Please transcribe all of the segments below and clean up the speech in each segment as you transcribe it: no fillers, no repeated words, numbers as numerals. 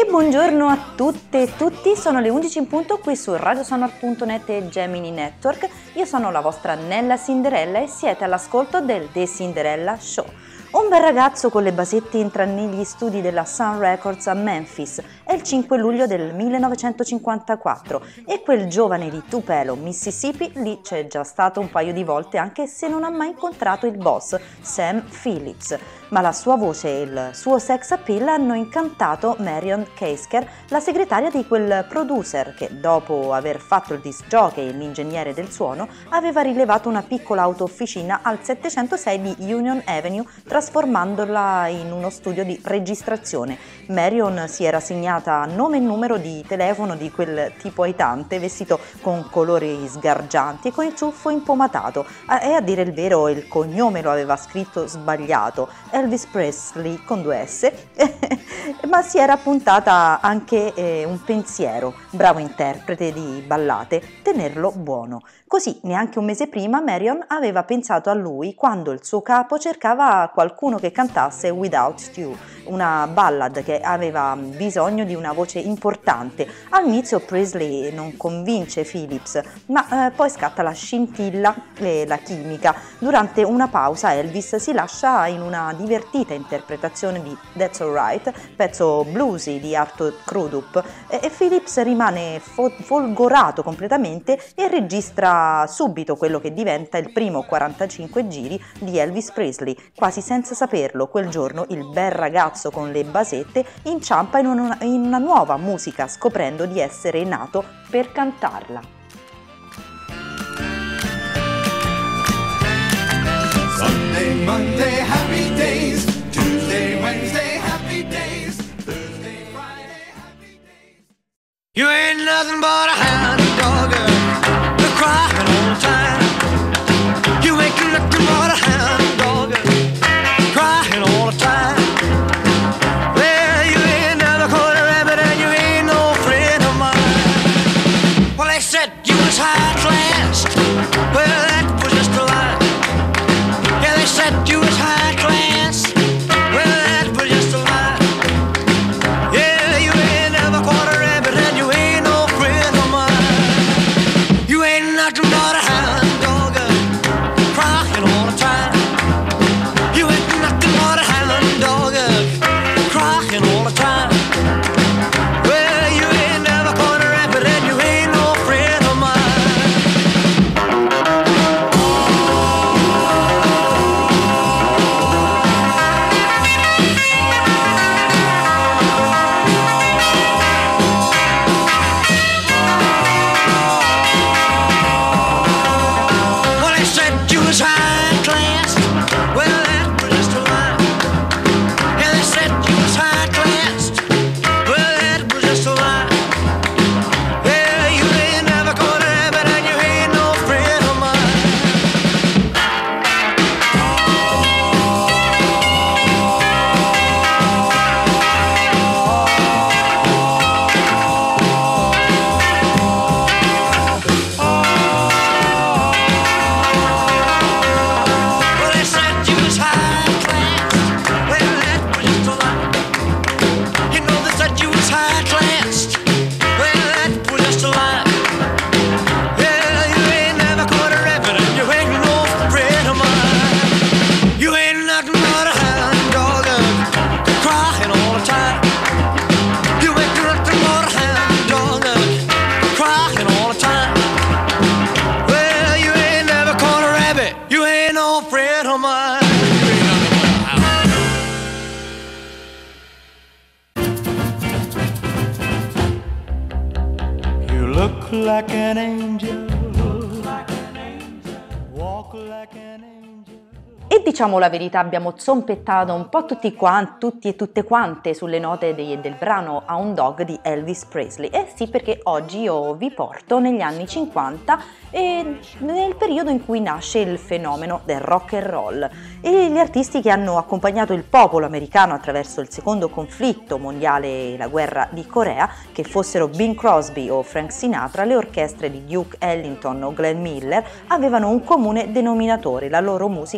Buongiorno a tutte e tutti, sono le 11 in punto qui su radiosonor.net e Gemini Network. Io sono la vostra Nella Cinderella e siete all'ascolto del The Cinderella Show. Un bel ragazzo con le basette entra negli studi della Sun Records a Memphis. È il 5 luglio del 1954 e quel giovane di Tupelo, Mississippi, lì c'è già stato un paio di volte anche se non ha mai incontrato il boss, Sam Phillips. Ma la sua voce e il suo sex appeal hanno incantato Marion Keisker, la segretaria di quel producer che, dopo aver fatto il disc jockey e l'ingegnere del suono, aveva rilevato una piccola auto-officina al 706 di Union Avenue, trasformandola in uno studio di registrazione. Marion si era segnata nome e numero di telefono di quel tipo aitante, vestito con colori sgargianti e con il ciuffo impomatato, e a dire il vero il cognome lo aveva scritto sbagliato, Elvis Presley con 2 S, ma si era puntata anche un pensiero, bravo interprete di ballate, tenerlo buono. Così, neanche un mese prima, Marion aveva pensato a lui quando il suo capo cercava qualcuno che cantasse Without You, una ballad che aveva bisogno di una voce importante. All'inizio Presley non convince Phillips, ma poi scatta la scintilla e la chimica. Durante una pausa Elvis si lascia in una divertita interpretazione di That's Alright, pezzo bluesy di Arthur Crudup, e Phillips rimane folgorato completamente e registra subito quello che diventa il primo 45 giri di Elvis Presley. Quasi senza saperlo, quel giorno il bel ragazzo con le basette inciampa in una nuova musica, scoprendo di essere nato per cantarla. Sunday, Monday, happy days. Tuesday, Wednesday, happy days. Thursday, Friday, happy days. You ain't nothing but a hound dog, you're crying all the time. You ain't nothing but a hound dog, crying all the time. Well, you ain't never caught a rabbit and you ain't no friend of mine. Well, they said you was high class. Well, that was just a lie. Yeah, they said you was high class. Well, that was just a lie. Yeah, you ain't never caught a rabbit and you ain't no friend of mine. You ain't nothing but a hound dog, crying all the time. You ain't nothing but a hound dog, crying all the time. Well, you ain't never caught a rabbit and you ain't no friend of mine. Well, they said you was high class. Well, that was just a lie. Yeah, they said you was high class. Well, that was just a lie. Yeah, you ain't never caught a rabbit and you ain't no friend of mine. Well, they said you was high class. Well, that was just a lie. You know they said you was high class. Well, that was just a lie. Yeah, you ain't never caught a rabbit and you ain't no friend of mine. You ain't nothing but a hound dog, crying all the time. You ain't nothing but a hound dog, crying all the time. Well, you ain't never caught a rabbit. You ain't no friend of mine. You ain't nothing but a hound. You look like an angel, walk like an angel. E diciamo la verità, abbiamo zompettato un po' tutti e tutte quante sulle note del brano Hound Dog di Elvis Presley. Eh sì, perché oggi io vi porto negli anni 50 e nel periodo in cui nasce il fenomeno del rock and roll. E gli artisti che hanno accompagnato il popolo americano attraverso il secondo conflitto mondiale e la guerra di Corea, che fossero Bing Crosby o Frank Sinatra, le orchestre di Duke Ellington o Glenn Miller, avevano un comune denominatore: la loro musica era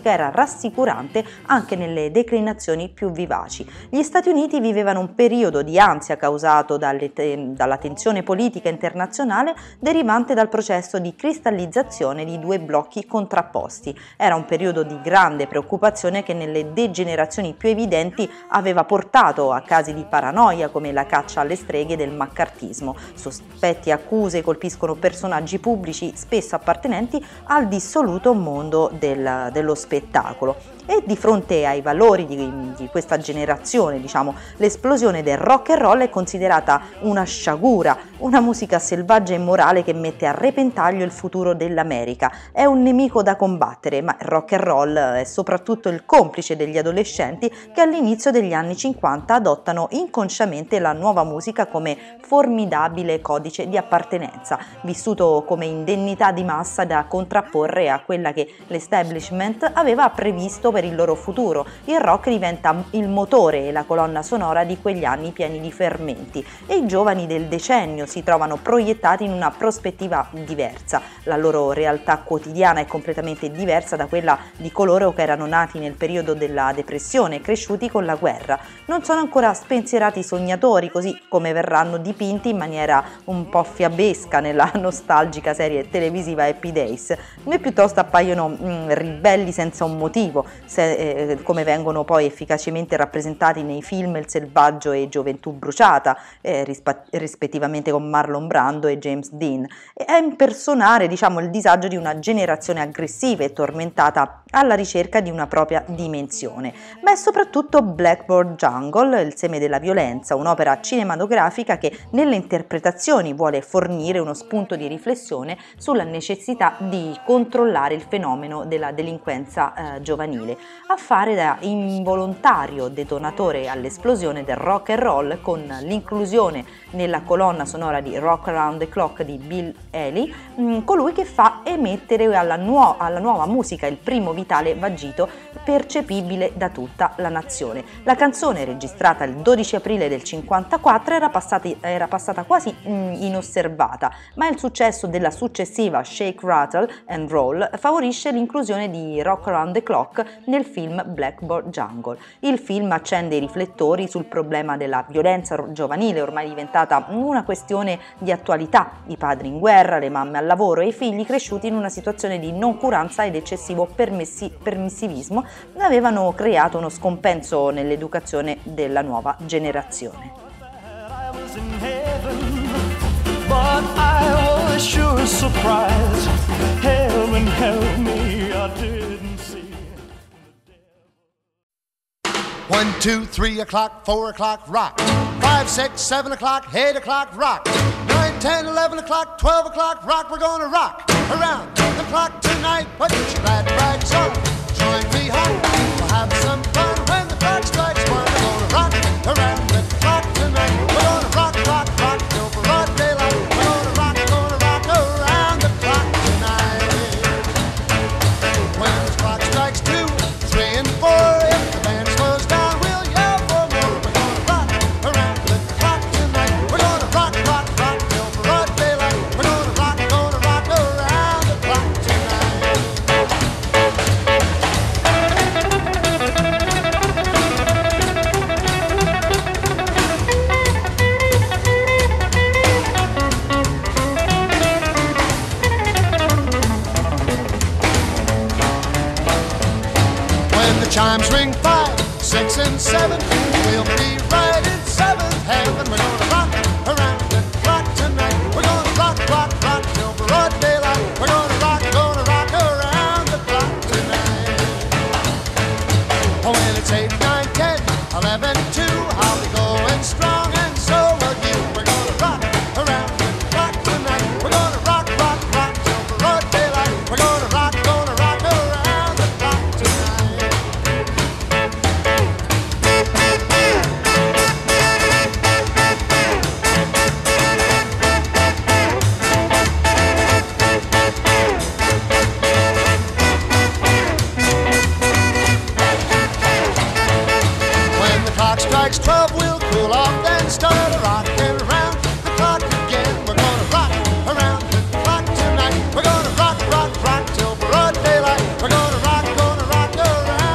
rassicurante anche nelle declinazioni più vivaci. Gli Stati Uniti vivevano un periodo di ansia causato dalla tensione politica internazionale derivante dal processo di cristallizzazione di due blocchi contrapposti. Era un periodo di grande preoccupazione che nelle degenerazioni più evidenti aveva portato a casi di paranoia come la caccia alle streghe del maccartismo. Sospetti e accuse colpiscono personaggi pubblici spesso appartenenti al dissoluto mondo dello spettacolo. E di fronte ai valori di questa generazione, diciamo, l'esplosione del rock and roll è considerata una sciagura, una musica selvaggia e immorale che mette a repentaglio il futuro dell'America. È un nemico da combattere, ma il rock and roll è soprattutto il complice degli adolescenti che all'inizio degli anni 50 adottano inconsciamente la nuova musica come formidabile codice di appartenenza, vissuto come indennità di massa da contrapporre a quella che l'establishment aveva previsto per il loro futuro. Il rock diventa il motore e la colonna sonora di quegli anni pieni di fermenti e i giovani del decennio si trovano proiettati in una prospettiva diversa. La loro realtà quotidiana è completamente diversa da quella di coloro che erano nati nel periodo della depressione e cresciuti con la guerra. Non sono ancora spensierati sognatori, così come verranno dipinti in maniera un po' fiabesca nella nostalgica serie televisiva Happy Days, ma piuttosto appaiono ribelli senza un motivo, come vengono poi efficacemente rappresentati nei film Il selvaggio e Gioventù bruciata, rispettivamente con Marlon Brando e James Dean, e a impersonare, diciamo, il disagio di una generazione aggressiva e tormentata alla ricerca di una propria dimensione. Ma è soprattutto Blackboard Jungle, il seme della violenza, un'opera cinematografica che nelle interpretazioni vuole fornire uno spunto di riflessione sulla necessità di controllare il fenomeno della delinquenza giovanile, a fare da involontario detonatore all'esplosione del rock and roll con l'inclusione nella colonna sonora di Rock Around the Clock di Bill Haley, colui che fa emettere alla nuova musica il primo vitale vagito percepibile da tutta la nazione. La canzone, registrata il 12 aprile del 1954, era passata quasi inosservata, ma il successo della successiva Shake, Rattle and Roll favorisce l'inclusione di Rock Around the Clock nel film Blackboard Jungle. Il film accende i riflettori sul problema della violenza giovanile, ormai diventata una questione di attualità. I padri in guerra, le mamme al lavoro e i figli cresciuti in una situazione di noncuranza ed eccessivo permissivismo avevano creato uno scompenso nell'educazione della nuova generazione. But I was sure surprised. Heaven help me, I didn't see. 1, 2, 3 o'clock, 4 o'clock, rock. 5, 6, 7 o'clock, 8 o'clock, rock. 9, 10, 11 o'clock, 12 o'clock, rock. We're gonna rock around the clock tonight. Put your glad rags on, join me home. We'll have some fun when the clock strikes 1. We're gonna rock around the clock tonight. We're gonna rock, rock, rock till broad daylight. We're gonna rock around the clock tonight. When the clock strikes 2, 3 and 4, if the band slows down, we'll yell for more. We're gonna rock around the clock tonight. We're gonna rock, rock, rock till broad daylight. We're gonna rock around the clock tonight. When the chimes ring 5, 6 and 7, we'll be right in 7th heaven. We're gonna rock around the clock tonight. We're gonna rock, rock, rock till broad daylight. We're gonna rock around the clock tonight. Oh, when it's 8, 9, 10, 11, 2, I'll be going strong and so will you. We're gonna rock around the clock tonight. We're gonna rock, rock, rock till broad daylight. We're gonna rock around the clock tonight. When the clock strikes 12, we'll cool off, then start rocking around the clock again. We're gonna rock around the clock tonight. We're gonna rock, rock, rock till broad daylight. We're gonna rock around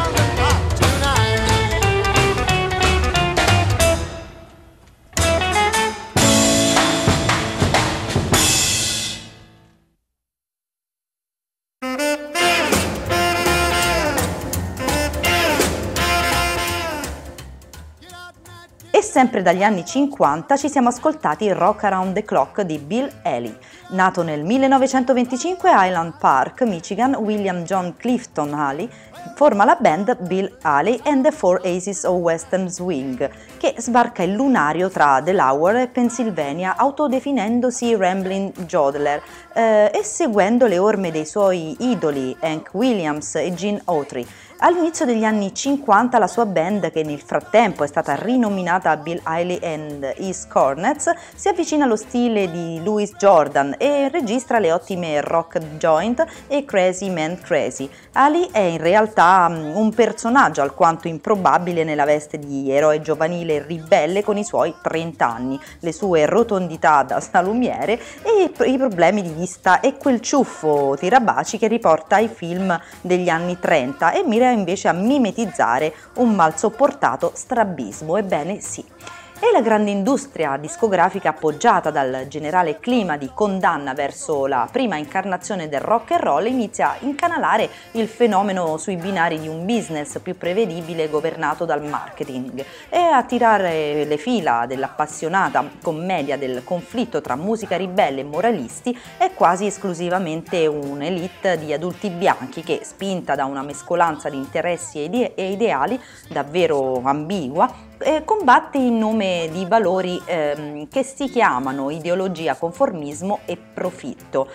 sempre dagli anni 50 ci siamo ascoltati Rock Around the Clock di Bill Haley. Nato nel 1925 a Highland Park, Michigan, William John Clifton Haley forma la band Bill Haley and the Four Aces of Western Swing, che sbarca il lunario tra Delaware e Pennsylvania, autodefinendosi Ramblin' Jodler e seguendo le orme dei suoi idoli Hank Williams e Gene Autry. All'inizio degli anni 50 la sua band, che nel frattempo è stata rinominata Bill Haley and His Cornets, si avvicina allo stile di Louis Jordan e registra le ottime Rock Joint e Crazy Man Crazy. Haley è in realtà un personaggio alquanto improbabile nella veste di eroe giovanile ribelle con i suoi 30 anni, le sue rotondità da salumiere e i problemi di vista e quel ciuffo tirabaci che riporta ai film degli anni 30 e mira invece a mimetizzare un mal sopportato strabismo. Ebbene sì. E la grande industria discografica, appoggiata dal generale clima di condanna verso la prima incarnazione del rock and roll, inizia a incanalare il fenomeno sui binari di un business più prevedibile governato dal marketing, e a tirare le fila dell'appassionata commedia del conflitto tra musica ribelle e moralisti è quasi esclusivamente un'elite di adulti bianchi che, spinta da una mescolanza di interessi e ideali davvero ambigua, combatte in nome di valori che si chiamano ideologia, conformismo e profitto.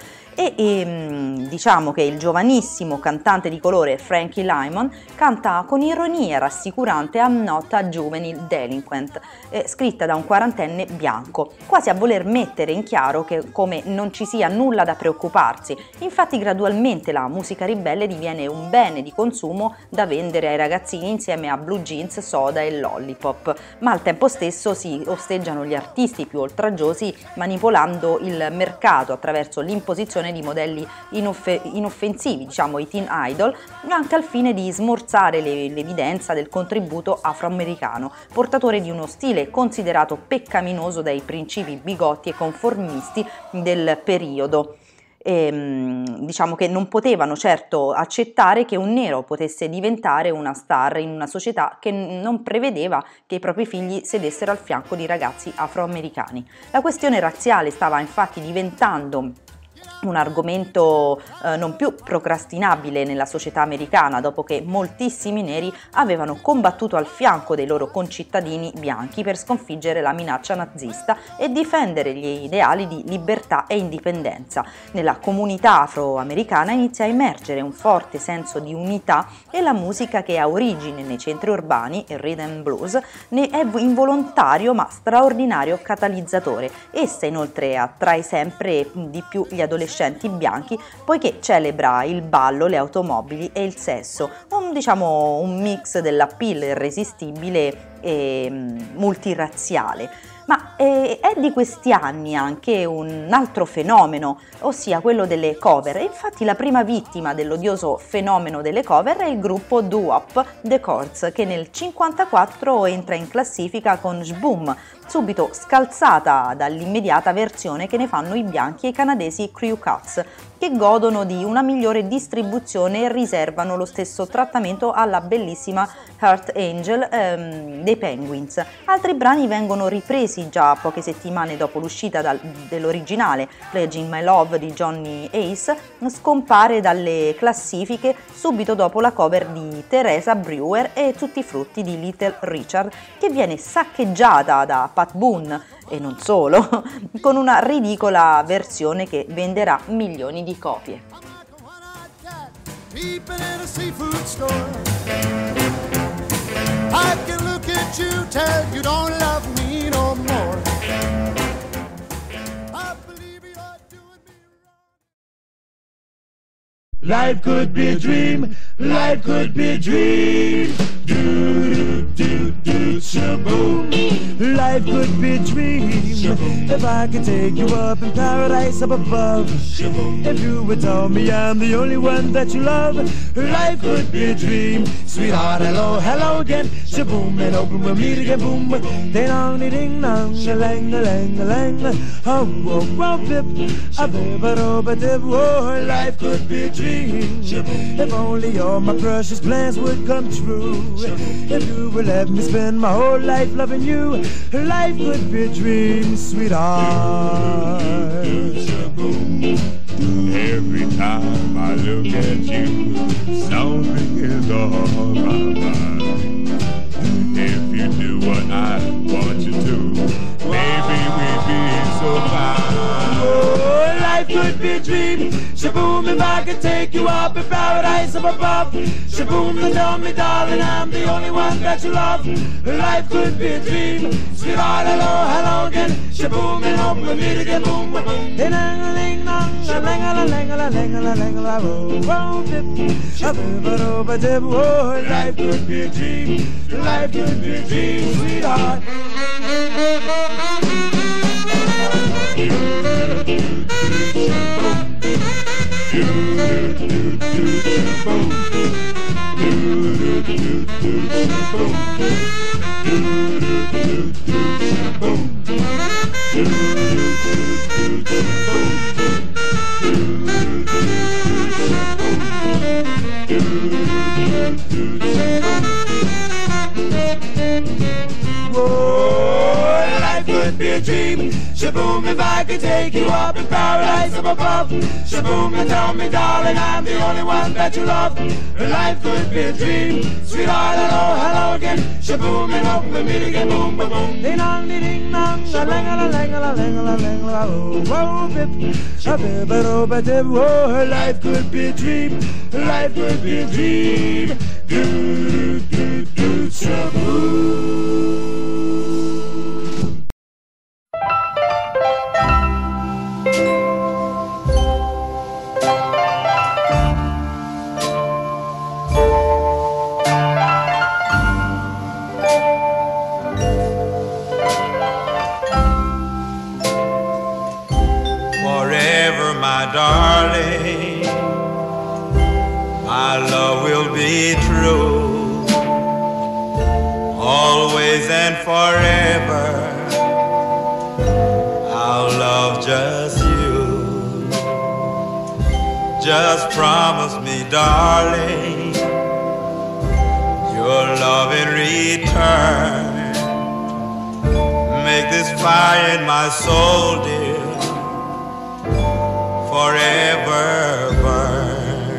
Diciamo che il giovanissimo cantante di colore Frankie Lymon canta con ironia rassicurante I'm Not a Juvenile Delinquent, scritta da un quarantenne bianco, quasi a voler mettere in chiaro che come non ci sia nulla da preoccuparsi. Infatti gradualmente la musica ribelle diviene un bene di consumo da vendere ai ragazzini insieme a blue jeans, soda e lollipop, ma al tempo stesso si osteggiano gli artisti più oltraggiosi manipolando il mercato attraverso l'imposizione di modelli inoffensivi, diciamo i teen idol, anche al fine di smorzare l'evidenza del contributo afroamericano, portatore di uno stile considerato peccaminoso dai principi bigotti e conformisti del periodo. Diciamo che non potevano certo accettare che un nero potesse diventare una star in una società che non prevedeva che i propri figli sedessero al fianco di ragazzi afroamericani. La questione razziale stava infatti diventando un argomento non più procrastinabile nella società americana, dopo che moltissimi neri avevano combattuto al fianco dei loro concittadini bianchi per sconfiggere la minaccia nazista e difendere gli ideali di libertà e indipendenza. Nella comunità afroamericana inizia a emergere un forte senso di unità e la musica, che ha origine nei centri urbani, il rhythm and blues, ne è involontario ma straordinario catalizzatore. Essa inoltre attrae sempre di più gli adolescenti bianchi, poiché celebra il ballo, le automobili e il sesso, un mix dell'appeal irresistibile e multirazziale. Ma è di questi anni anche un altro fenomeno, ossia quello delle cover. E infatti la prima vittima dell'odioso fenomeno delle cover è il gruppo doo-wop The Chords, che nel 1954 entra in classifica con Shboom, subito scalzata dall'immediata versione che ne fanno i bianchi e i canadesi Crew Cuts, che godono di una migliore distribuzione e riservano lo stesso trattamento alla bellissima Heart Angel dei Penguins. Altri brani vengono ripresi già poche settimane dopo l'uscita dell'originale. Pledging My Love di Johnny Ace scompare dalle classifiche subito dopo la cover di Teresa Brewer e Tutti i frutti di Little Richard, che viene saccheggiata da Pat Boone e non solo, con una ridicola versione che venderà milioni di copie. Life could be a dream, life could be a dream. Do do do do shaboom. Life could be a dream, If I could take you up in paradise up above, if you would tell me I'm the only one that you love, life could be a dream. Sweetheart, hello, hello again. Shaboom, and open with me to get boom. Ding dong, ding dong, a lang, a lang, a lang. Hum, whoop, whoop, dip, a bib, a rob, a dip. Oh, life could be a dream. If only all my precious plans would come true. If you would let me spend my whole life loving you, life could be a dream, sweetheart. Every time I look at you, something is on my mind. If you do what I want you to, maybe we'd be so fine. Oh, life could be a dream. Shaboom, if I could take you up in paradise up above. Shaboom, then tell me, darling, I'm the only one that you love. Life could be a dream. Sweetheart, hello, hello again. Shaboom, and open with me to get boom. Ding dong, ding dong, a lang a lang a lang a lang a lang. Oh, dip, a bib, a rob, a dip. Oh, life could be a dream. Life could be a dream, sweetheart. Oh, life could be a dream. Shaboom, if I could take you up in paradise up above. Shaboom, and tell me, darling, I'm the only one that you love. Life could be a dream. Sweetheart, hello, hello again. Shaboom, and open with me to get boom, boom, boom. Ding dong, ding dong, a lang a lang a lang a lang a. Oh, bip, a bip, a rob, a dip. Oh, life could be a dream. Life could be a dream. Do, do, do, shaboom. Forever, my darling, my love will be true, always and forever. I'll love just you. Just promise me, darling, your love in return. Make this fire in my soul, dear, forever burn.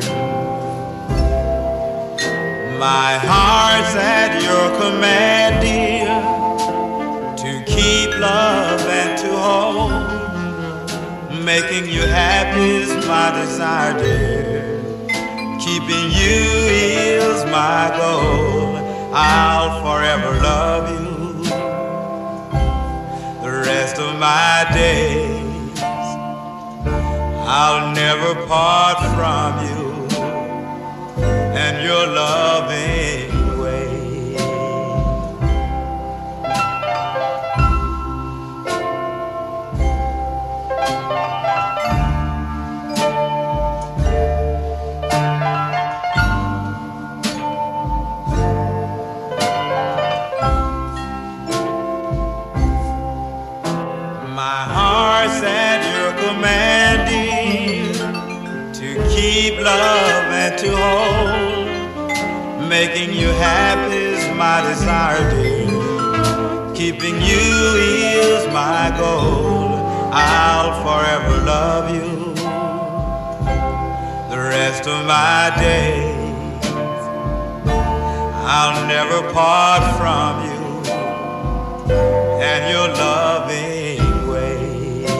My heart's at your command, dear, to keep love and to hold. Making you happy is my desire, dear. Keeping you is my goal. I'll forever love you the rest of my days. I'll never part from you and your loving way. My heart's at your command, dear, to keep love and to hold. Making you happy is my desire, dear. Keeping you is my goal. I'll forever love you the rest of my days. I'll never part from you and your loving way.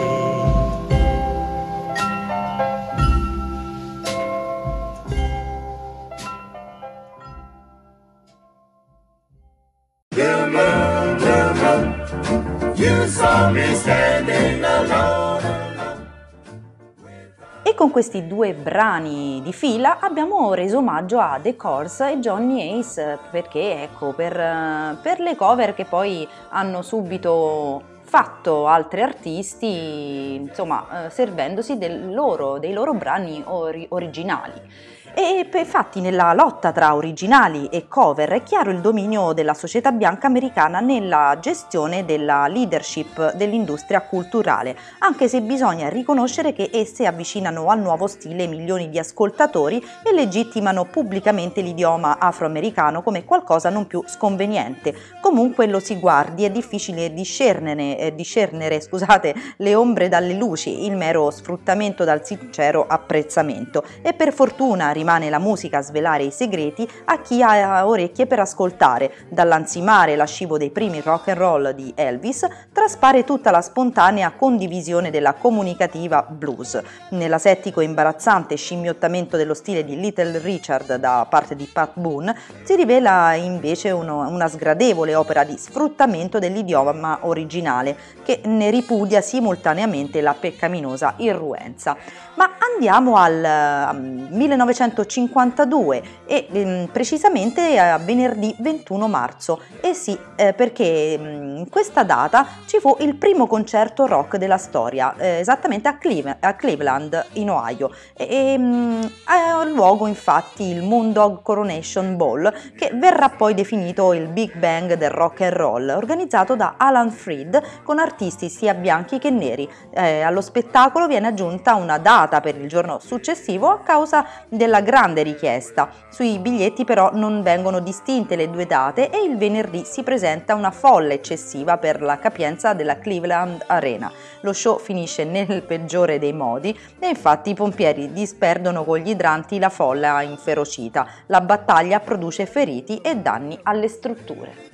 You saw me standing alone. E con questi due brani di fila abbiamo reso omaggio a The Corrs e Johnny Ace, perché ecco, per le cover che poi hanno subito fatto altri artisti, insomma, servendosi dei loro brani originali. E infatti nella lotta tra originali e cover è chiaro il dominio della società bianca americana nella gestione della leadership dell'industria culturale, anche se bisogna riconoscere che esse avvicinano al nuovo stile milioni di ascoltatori e legittimano pubblicamente l'idioma afroamericano come qualcosa non più sconveniente. Comunque lo si guardi, è difficile discernere le ombre dalle luci, il mero sfruttamento dal sincero apprezzamento, e per fortuna rimane la musica a svelare i segreti a chi ha orecchie per ascoltare. Dall'ansimare lascivo dei primi rock and roll di Elvis traspare tutta la spontanea condivisione della comunicativa blues. Nell'asettico e imbarazzante scimmiottamento dello stile di Little Richard da parte di Pat Boone si rivela invece una sgradevole opera di sfruttamento dell'idioma originale che ne ripudia simultaneamente la peccaminosa irruenza. Ma andiamo al 1952 e precisamente a venerdì 21 marzo. E sì, perché in questa data ci fu il primo concerto rock della storia, esattamente a Cleveland, in Ohio. Ha luogo infatti il Moondog Coronation Ball, che verrà poi definito il Big Bang del rock and roll, organizzato da Alan Freed con artisti sia bianchi che neri. Allo spettacolo viene aggiunta una data per il giorno successivo a causa della grande richiesta. Sui biglietti però non vengono distinte le due date e il venerdì si presenta una folla eccessiva per la capienza della Cleveland Arena. Lo show finisce nel peggiore dei modi e infatti i pompieri disperdono con gli idranti la folla inferocita. La battaglia produce feriti e danni alle strutture.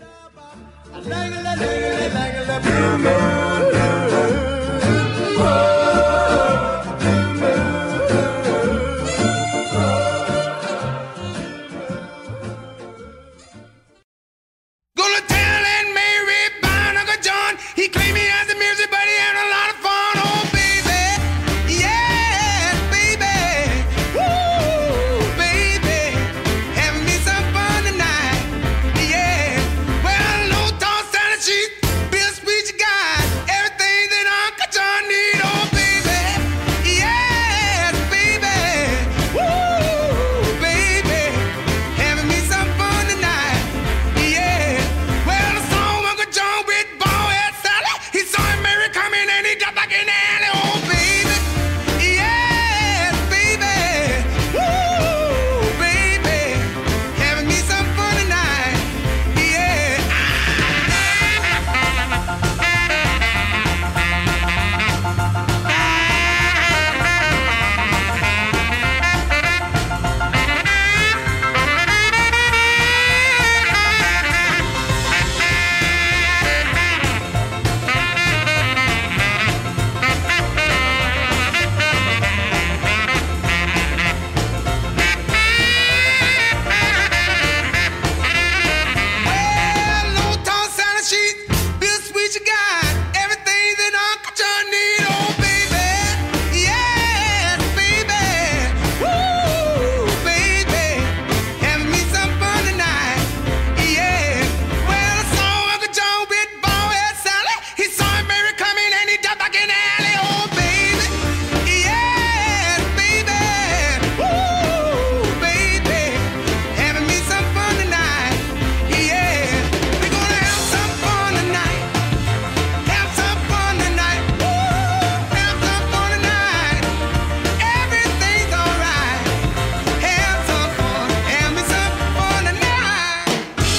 Gonna tell Aunt Mary about Uncle John. He claimed me as a music, but he had a lot of fun. Oh, baby, yes, baby, woo, baby, having me some fun tonight. Yeah, well, no tall Santa sheet, Bill Sweet, you got everything that Uncle John need. Oh, baby, yes, baby, woo, baby, having me some fun tonight. Yeah. Well, I saw Uncle John with bald head Sally. He saw him Mary coming and he dropped back in the alley. Oh, baby, yes, baby, woo, baby, having me some fun tonight. Yeah. Well, no tall Santa sheet, Bill Sweet, you got everything that Uncle John need. Oh, baby, yes, baby, woo, baby, having me some fun tonight. Yeah, well, I saw Uncle John with bald head Sally. He saw him Mary coming and he dropped back in the alley. Oh, baby, yes, baby, woo, baby, having me some fun tonight. Yeah, we're gonna have some fun tonight. Have some fun tonight. Woo, have some fun tonight. Everything's alright. Have some fun. Have me some fun tonight.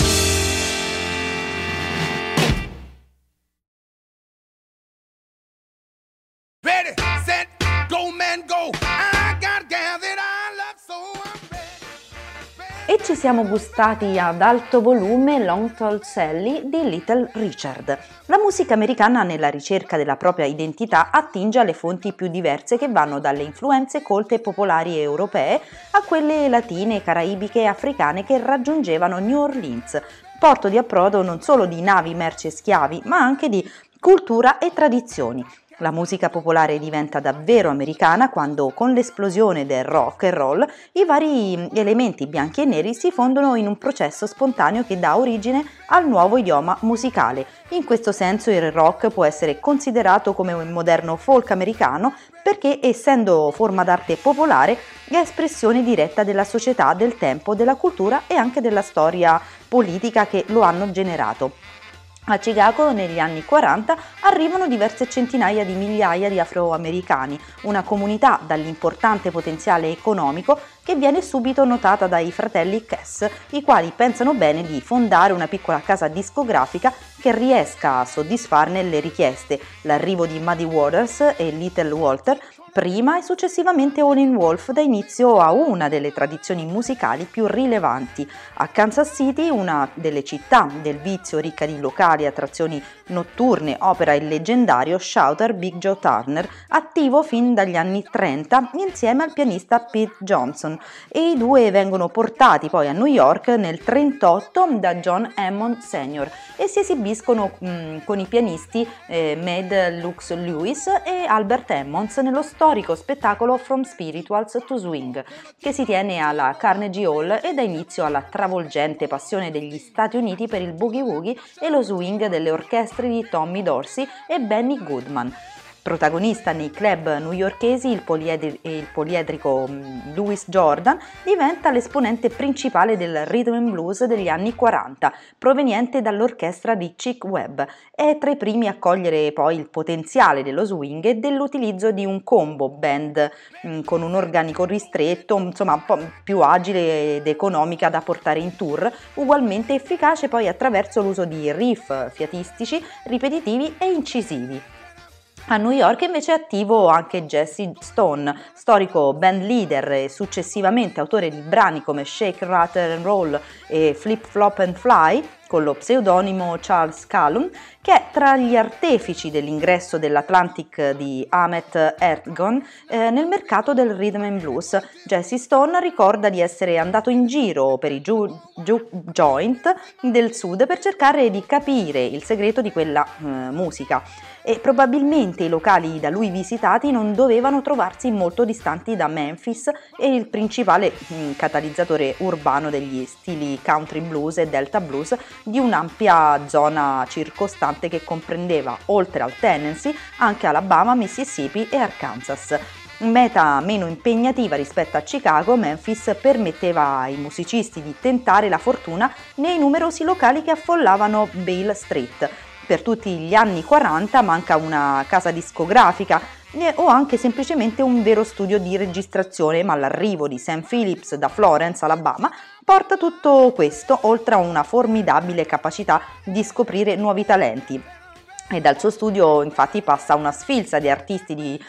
Ready, set, go, man, go. I got a gal that I love, so I'm ready. E ci siamo gustati ad alto volume Long Tall Sally di Little Richard. La musica americana, nella ricerca della propria identità, attinge alle fonti più diverse che vanno dalle influenze colte e popolari europee a quelle latine, caraibiche e africane che raggiungevano New Orleans, porto di approdo non solo di navi, merci e schiavi, ma anche di cultura e tradizioni. La musica popolare diventa davvero americana quando, con l'esplosione del rock and roll, i vari elementi bianchi e neri si fondono in un processo spontaneo che dà origine al nuovo idioma musicale. In questo senso il rock può essere considerato come un moderno folk americano perché, essendo forma d'arte popolare, è espressione diretta della società, del tempo, della cultura e anche della storia politica che lo hanno generato. A Chicago negli anni 40 arrivano diverse centinaia di migliaia di afroamericani, una comunità dall'importante potenziale economico che viene subito notata dai fratelli Cass, i quali pensano bene di fondare una piccola casa discografica che riesca a soddisfarne le richieste. L'arrivo di Muddy Waters e Little Walter prima e successivamente Howlin' Wolf dà inizio a una delle tradizioni musicali più rilevanti. A Kansas City, una delle città del vizio ricca di locali, attrazioni notturne, opera il leggendario shouter Big Joe Turner, attivo fin dagli anni 30 insieme al pianista Pete Johnson, e i due vengono portati poi a New York nel 1938 da John Hammond Sr. e si esibiscono con i pianisti Mad Lux Lewis e Albert Emmons nello storico spettacolo From Spirituals to Swing, che si tiene alla Carnegie Hall e dà inizio alla travolgente passione degli Stati Uniti per il boogie woogie e lo swing delle orchestre di Tommy Dorsey e Benny Goodman. Protagonista nei club newyorkesi, il poliedrico Louis Jordan diventa l'esponente principale del rhythm and blues degli anni 40, proveniente dall'orchestra di Chick Webb. È tra i primi a cogliere poi il potenziale dello swing e dell'utilizzo di un combo band con un organico ristretto, insomma un po' più agile ed economica da portare in tour, ugualmente efficace poi attraverso l'uso di riff fiatistici, ripetitivi e incisivi. A New York invece è attivo anche Jesse Stone, storico band leader e successivamente autore di brani come Shake, Rattle and Roll e Flip, Flop and Fly, con lo pseudonimo Charles Callum, che è tra gli artefici dell'ingresso dell'Atlantic di Ahmet Ertegun nel mercato del rhythm and blues. Jesse Stone ricorda di essere andato in giro per i joint del sud per cercare di capire il segreto di quella musica, e probabilmente i locali da lui visitati non dovevano trovarsi molto distanti da Memphis e il principale catalizzatore urbano degli stili country blues e delta blues di un'ampia zona circostante che comprendeva, oltre al Tennessee, anche Alabama, Mississippi e Arkansas. Meta meno impegnativa rispetto a Chicago, Memphis permetteva ai musicisti di tentare la fortuna nei numerosi locali che affollavano Beale Street. Per tutti gli anni 40 manca una casa discografica o anche semplicemente un vero studio di registrazione, ma l'arrivo di Sam Phillips da Florence, Alabama, porta tutto questo, oltre a una formidabile capacità di scoprire nuovi talenti. E dal suo studio infatti passa una sfilza di artisti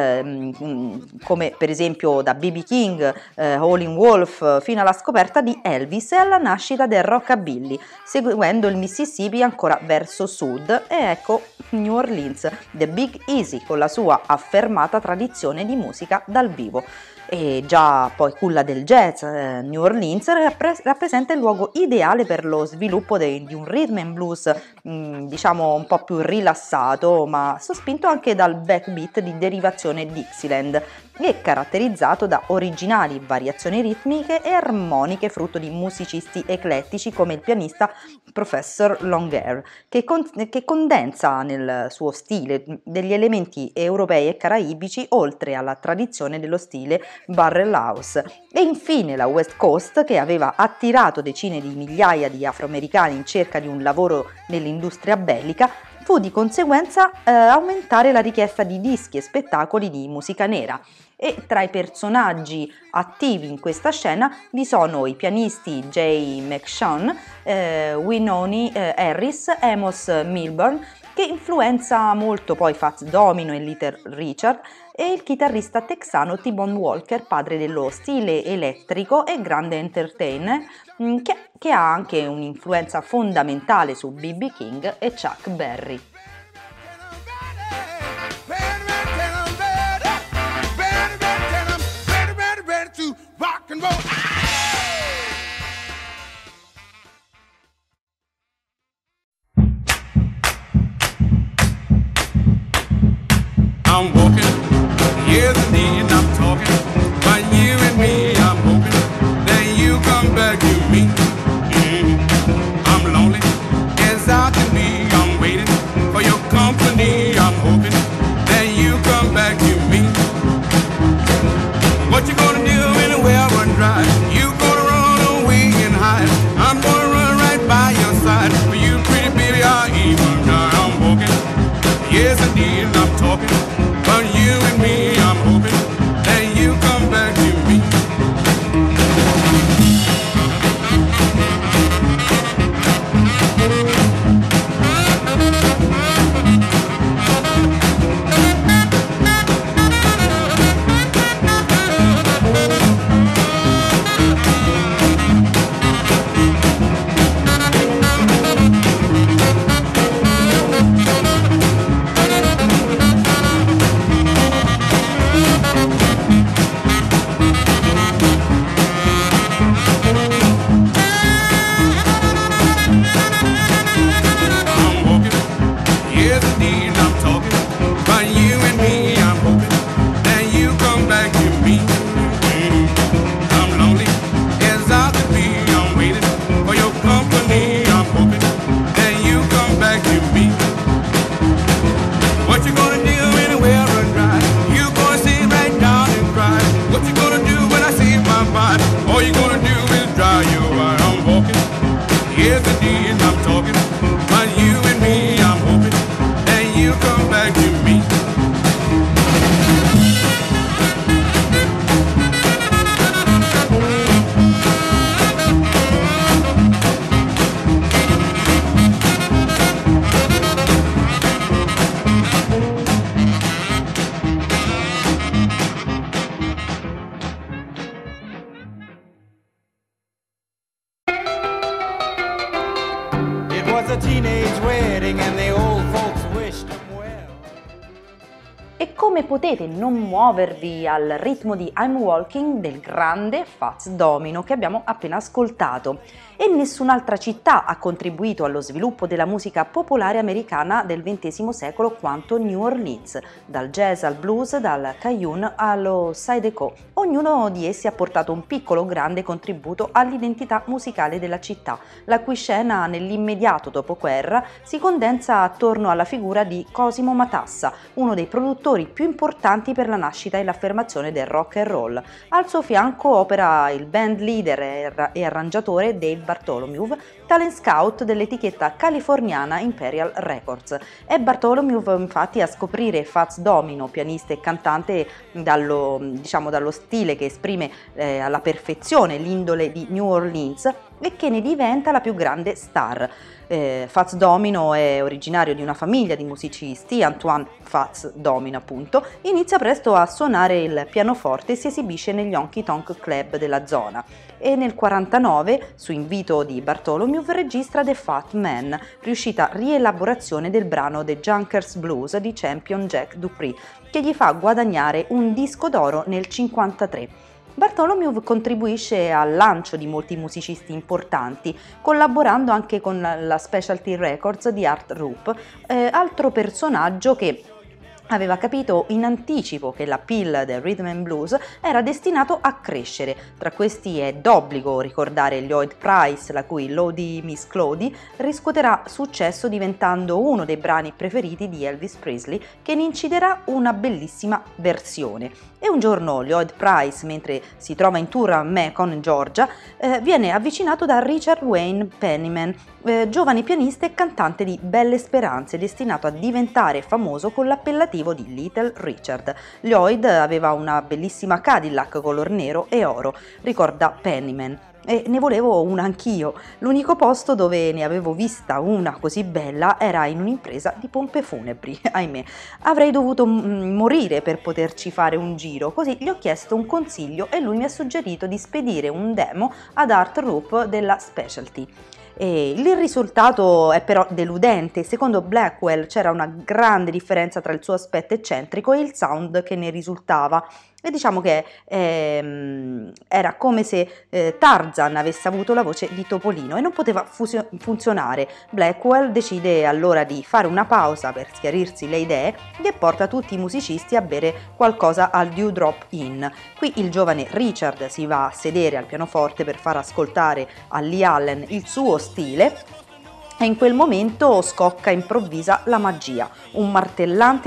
come per esempio da B.B. King, Howlin' Wolf, fino alla scoperta di Elvis e alla nascita del rockabilly, seguendo il Mississippi ancora verso sud, e ecco New Orleans, The Big Easy, con la sua affermata tradizione di musica dal vivo. E già poi culla del jazz, New Orleans rappresenta il luogo ideale per lo sviluppo di un rhythm and blues diciamo un po' più rilassato, ma sospinto anche dal backbeat di derivazione Dixieland e caratterizzato da originali variazioni ritmiche e armoniche frutto di musicisti eclettici come il pianista Professor Longhair, che condensa nel suo stile degli elementi europei e caraibici oltre alla tradizione dello stile Barrel House. E infine la West Coast, che aveva attirato decine di migliaia di afroamericani in cerca di un lavoro nell'industria bellica, fu di conseguenza aumentare la richiesta di dischi e spettacoli di musica nera. E tra i personaggi attivi in questa scena vi sono i pianisti Jay McShane, Wynonie Harris, Amos Milburn, che influenza molto poi Fats Domino e Little Richard, e il chitarrista texano T-Bone Walker, padre dello stile elettrico e grande entertainer, che ha anche un'influenza fondamentale su B.B. King e Chuck Berry. I'm walking, yes indeed, I'm talking. But you and me, I'm hoping that you come back to me. I'm lonely as I can be. I'm waiting for your company. I'm hoping that you come back to me. What you gonna do when the well run dry? You gonna run away and hide? I'm gonna run right by your side. For you, pretty baby, I even die. I'm walking, yes indeed, I'm talking. But you and me, I'm hoping that you come back to me. was a teenage wedding and the old folks wished him well. E come potete non muovervi al ritmo di I'm Walking del grande Fats Domino che abbiamo appena ascoltato? E nessun'altra città ha contribuito allo sviluppo della musica popolare americana del XX secolo quanto New Orleans, dal jazz al blues, dal Cajun allo Zydeco. Ognuno di essi ha portato un piccolo o grande contributo all'identità musicale della città, la cui scena nell'immediato dopoguerra si condensa attorno alla figura di Cosimo Matassa, uno dei produttori più importanti per la nascita e l'affermazione del rock and roll. Al suo fianco opera il band leader e arrangiatore Dave Bartholomew, talent scout dell'etichetta californiana Imperial Records. È Bartholomew infatti a scoprire Fats Domino, pianista e cantante, dallo stile che esprime alla perfezione l'indole di New Orleans e che ne diventa la più grande star. Fats Domino è originario di una famiglia di musicisti, Antoine Fats Domino appunto, inizia presto a suonare il pianoforte e si esibisce negli honky tonk club della zona e nel 1949, su invito di Bartholomew, registra The Fat Man, riuscita rielaborazione del brano The Junkers Blues di Champion Jack Dupree, che gli fa guadagnare un disco d'oro nel 1953. Bartholomew contribuisce al lancio di molti musicisti importanti, collaborando anche con la Specialty Records di Art Rupp, altro personaggio che aveva capito in anticipo che l'appeal del rhythm and blues era destinato a crescere. Tra questi è d'obbligo ricordare Lloyd Price, la cui Lodi Miss Clody riscuoterà successo diventando uno dei brani preferiti di Elvis Presley, che ne inciderà una bellissima versione. E un giorno Lloyd Price, mentre si trova in tour a Macon, Georgia, viene avvicinato da Richard Wayne Penniman, giovane pianista e cantante di Belle Speranze, destinato a diventare famoso con l'appellativo di Little Richard. Lloyd aveva una bellissima Cadillac color nero e oro, ricorda Penniman. E ne volevo una anch'io. L'unico posto dove ne avevo vista una così bella era in un'impresa di pompe funebri, ahimè. Avrei dovuto morire per poterci fare un giro, così gli ho chiesto un consiglio e lui mi ha suggerito di spedire un demo ad Art Rupp della Specialty. E il risultato è però deludente. Secondo Blackwell c'era una grande differenza tra il suo aspetto eccentrico e il sound che ne risultava. e diciamo che era come se Tarzan avesse avuto la voce di Topolino e non poteva funzionare. Blackwell decide allora di fare una pausa per schiarirsi le idee e porta tutti i musicisti a bere qualcosa al Dewdrop Inn. Qui il giovane Richard si va a sedere al pianoforte per far ascoltare a Lee Allen il suo stile. E in quel momento scocca improvvisa la magia, una martellante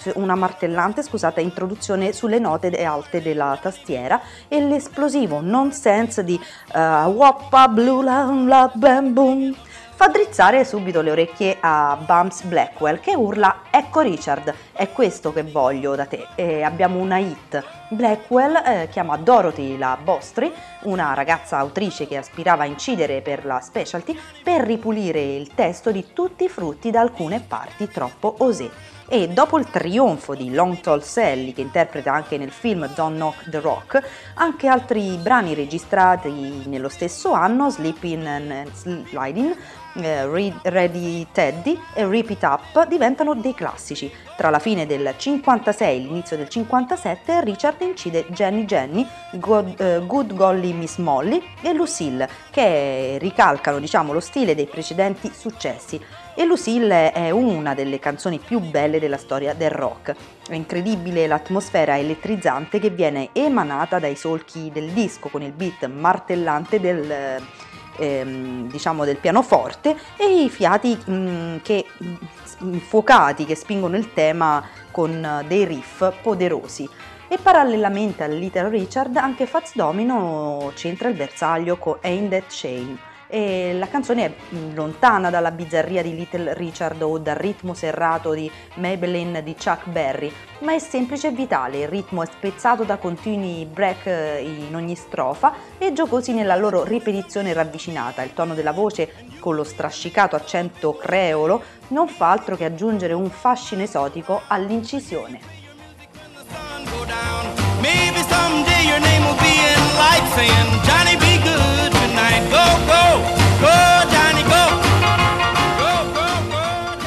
introduzione sulle note alte della tastiera e l'esplosivo nonsense di Wappa Blue La Bam Boom fa drizzare subito le orecchie a Bumps Blackwell, che urla: "Ecco Richard, è questo che voglio da te", e abbiamo una hit. Blackwell chiama Dorothy la Bostri, una ragazza autrice che aspirava a incidere per la Specialty, per ripulire il testo di Tutti i frutti da alcune parti troppo osé. E dopo il trionfo di Long Tall Sally, che interpreta anche nel film Don't Knock the Rock, anche altri brani registrati nello stesso anno, Sleeping and Sliding, Ready Teddy e Rip It Up, diventano dei classici. Tra la fine del 56 e l'inizio del 57 Richard incide Jenny Jenny, Good Golly Miss Molly e Lucille, che ricalcano lo stile dei precedenti successi. E Lucille è una delle canzoni più belle della storia del rock. È incredibile l'atmosfera elettrizzante che viene emanata dai solchi del disco, con il beat martellante del pianoforte e i fiati infuocati che spingono il tema con dei riff poderosi. E parallelamente a Little Richard anche Fats Domino centra il bersaglio con Ain't That Shame. E la canzone è lontana dalla bizzarria di Little Richard o dal ritmo serrato di Maybelline di Chuck Berry, ma è semplice e vitale. Il ritmo è spezzato da continui break in ogni strofa e giocosi nella loro ripetizione ravvicinata. Il tono della voce, con lo strascicato accento creolo, non fa altro che aggiungere un fascino esotico all'incisione. Maybe someday your name will be in lights saying, Johnny, be good tonight. Go, go, go, Johnny, go. Go, go, go,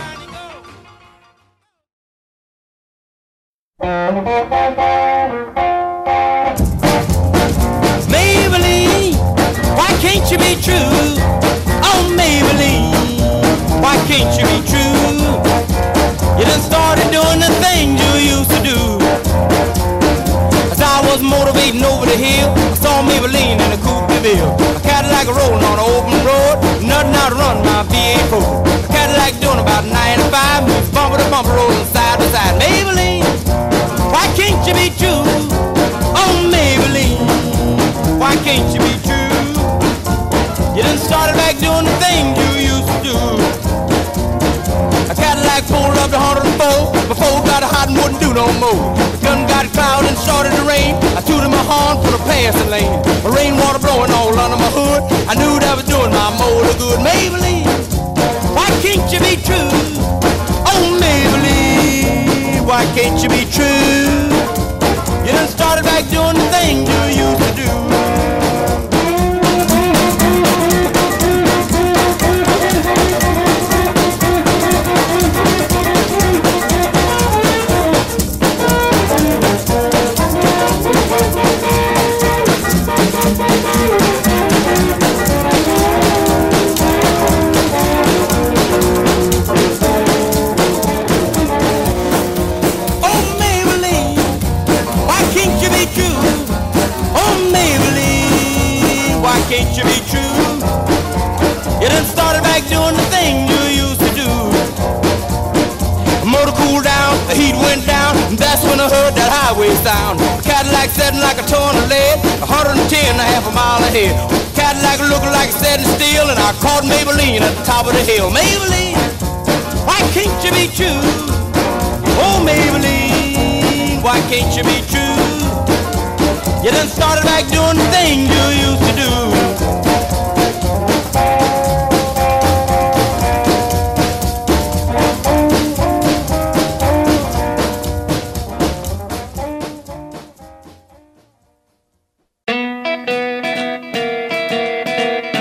Johnny, go. Maybelline, why can't you be true? Oh, Maybelline, why can't you be true? You done started doing the things you used to do. I was motivating over the hill, I saw Maybelline in a coupe de ville. A Cadillac rolling on an open road, nothing out to run my V8 Ford. A Cadillac doing about 95, moves bumper to bumper, rolling side to side. Maybelline, why can't you be true? Oh Maybelline, why can't you be true? You done started back doing the things you used to do. A Cadillac pulled up to 104, before it got hot and wouldn't do no more. The gun got cloud and started to rain. I tooted my horn for the passing lane. The rainwater blowing all under my hood. I knew that was doing my motor good. Maybelline, why can't you be true? Oh Maybelline, why can't you be true? You done started back doing the thing you used to do. Can't you be true? You done started back doing the thing you used to do. The motor cooled down, the heat went down, and that's when I heard that highway sound. A Cadillac setting like a ton of lead, 110 and a half a mile ahead. Cadillac looking like it's setting still, and I caught Maybelline at the top of the hill. Maybelline, why can't you be true? Oh Maybelline, why can't you be true? You done started back doing the thing you used to do.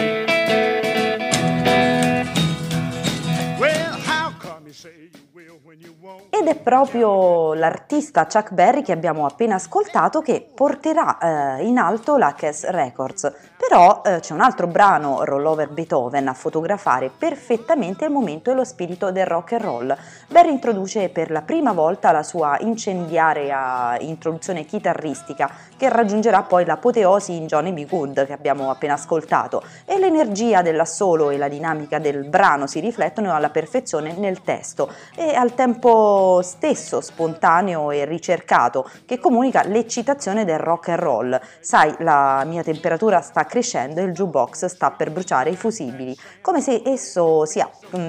Well, how come you say you will when Ed è proprio l'artista Chuck Berry che abbiamo appena ascoltato che porterà in alto la Cass Records. Però c'è un altro brano, Roll Over Beethoven, a fotografare perfettamente il momento e lo spirito del rock and roll. Berry introduce per la prima volta la sua incendiaria introduzione chitarristica, che raggiungerà poi l'apoteosi in Johnny B. Good, che abbiamo appena ascoltato, e l'energia dell'assolo e la dinamica del brano si riflettono alla perfezione nel testo e al tempo stesso spontaneo e ricercato, che comunica l'eccitazione del rock and roll. Sai, la mia temperatura sta crescendo e il jukebox sta per bruciare i fusibili, come se esso sia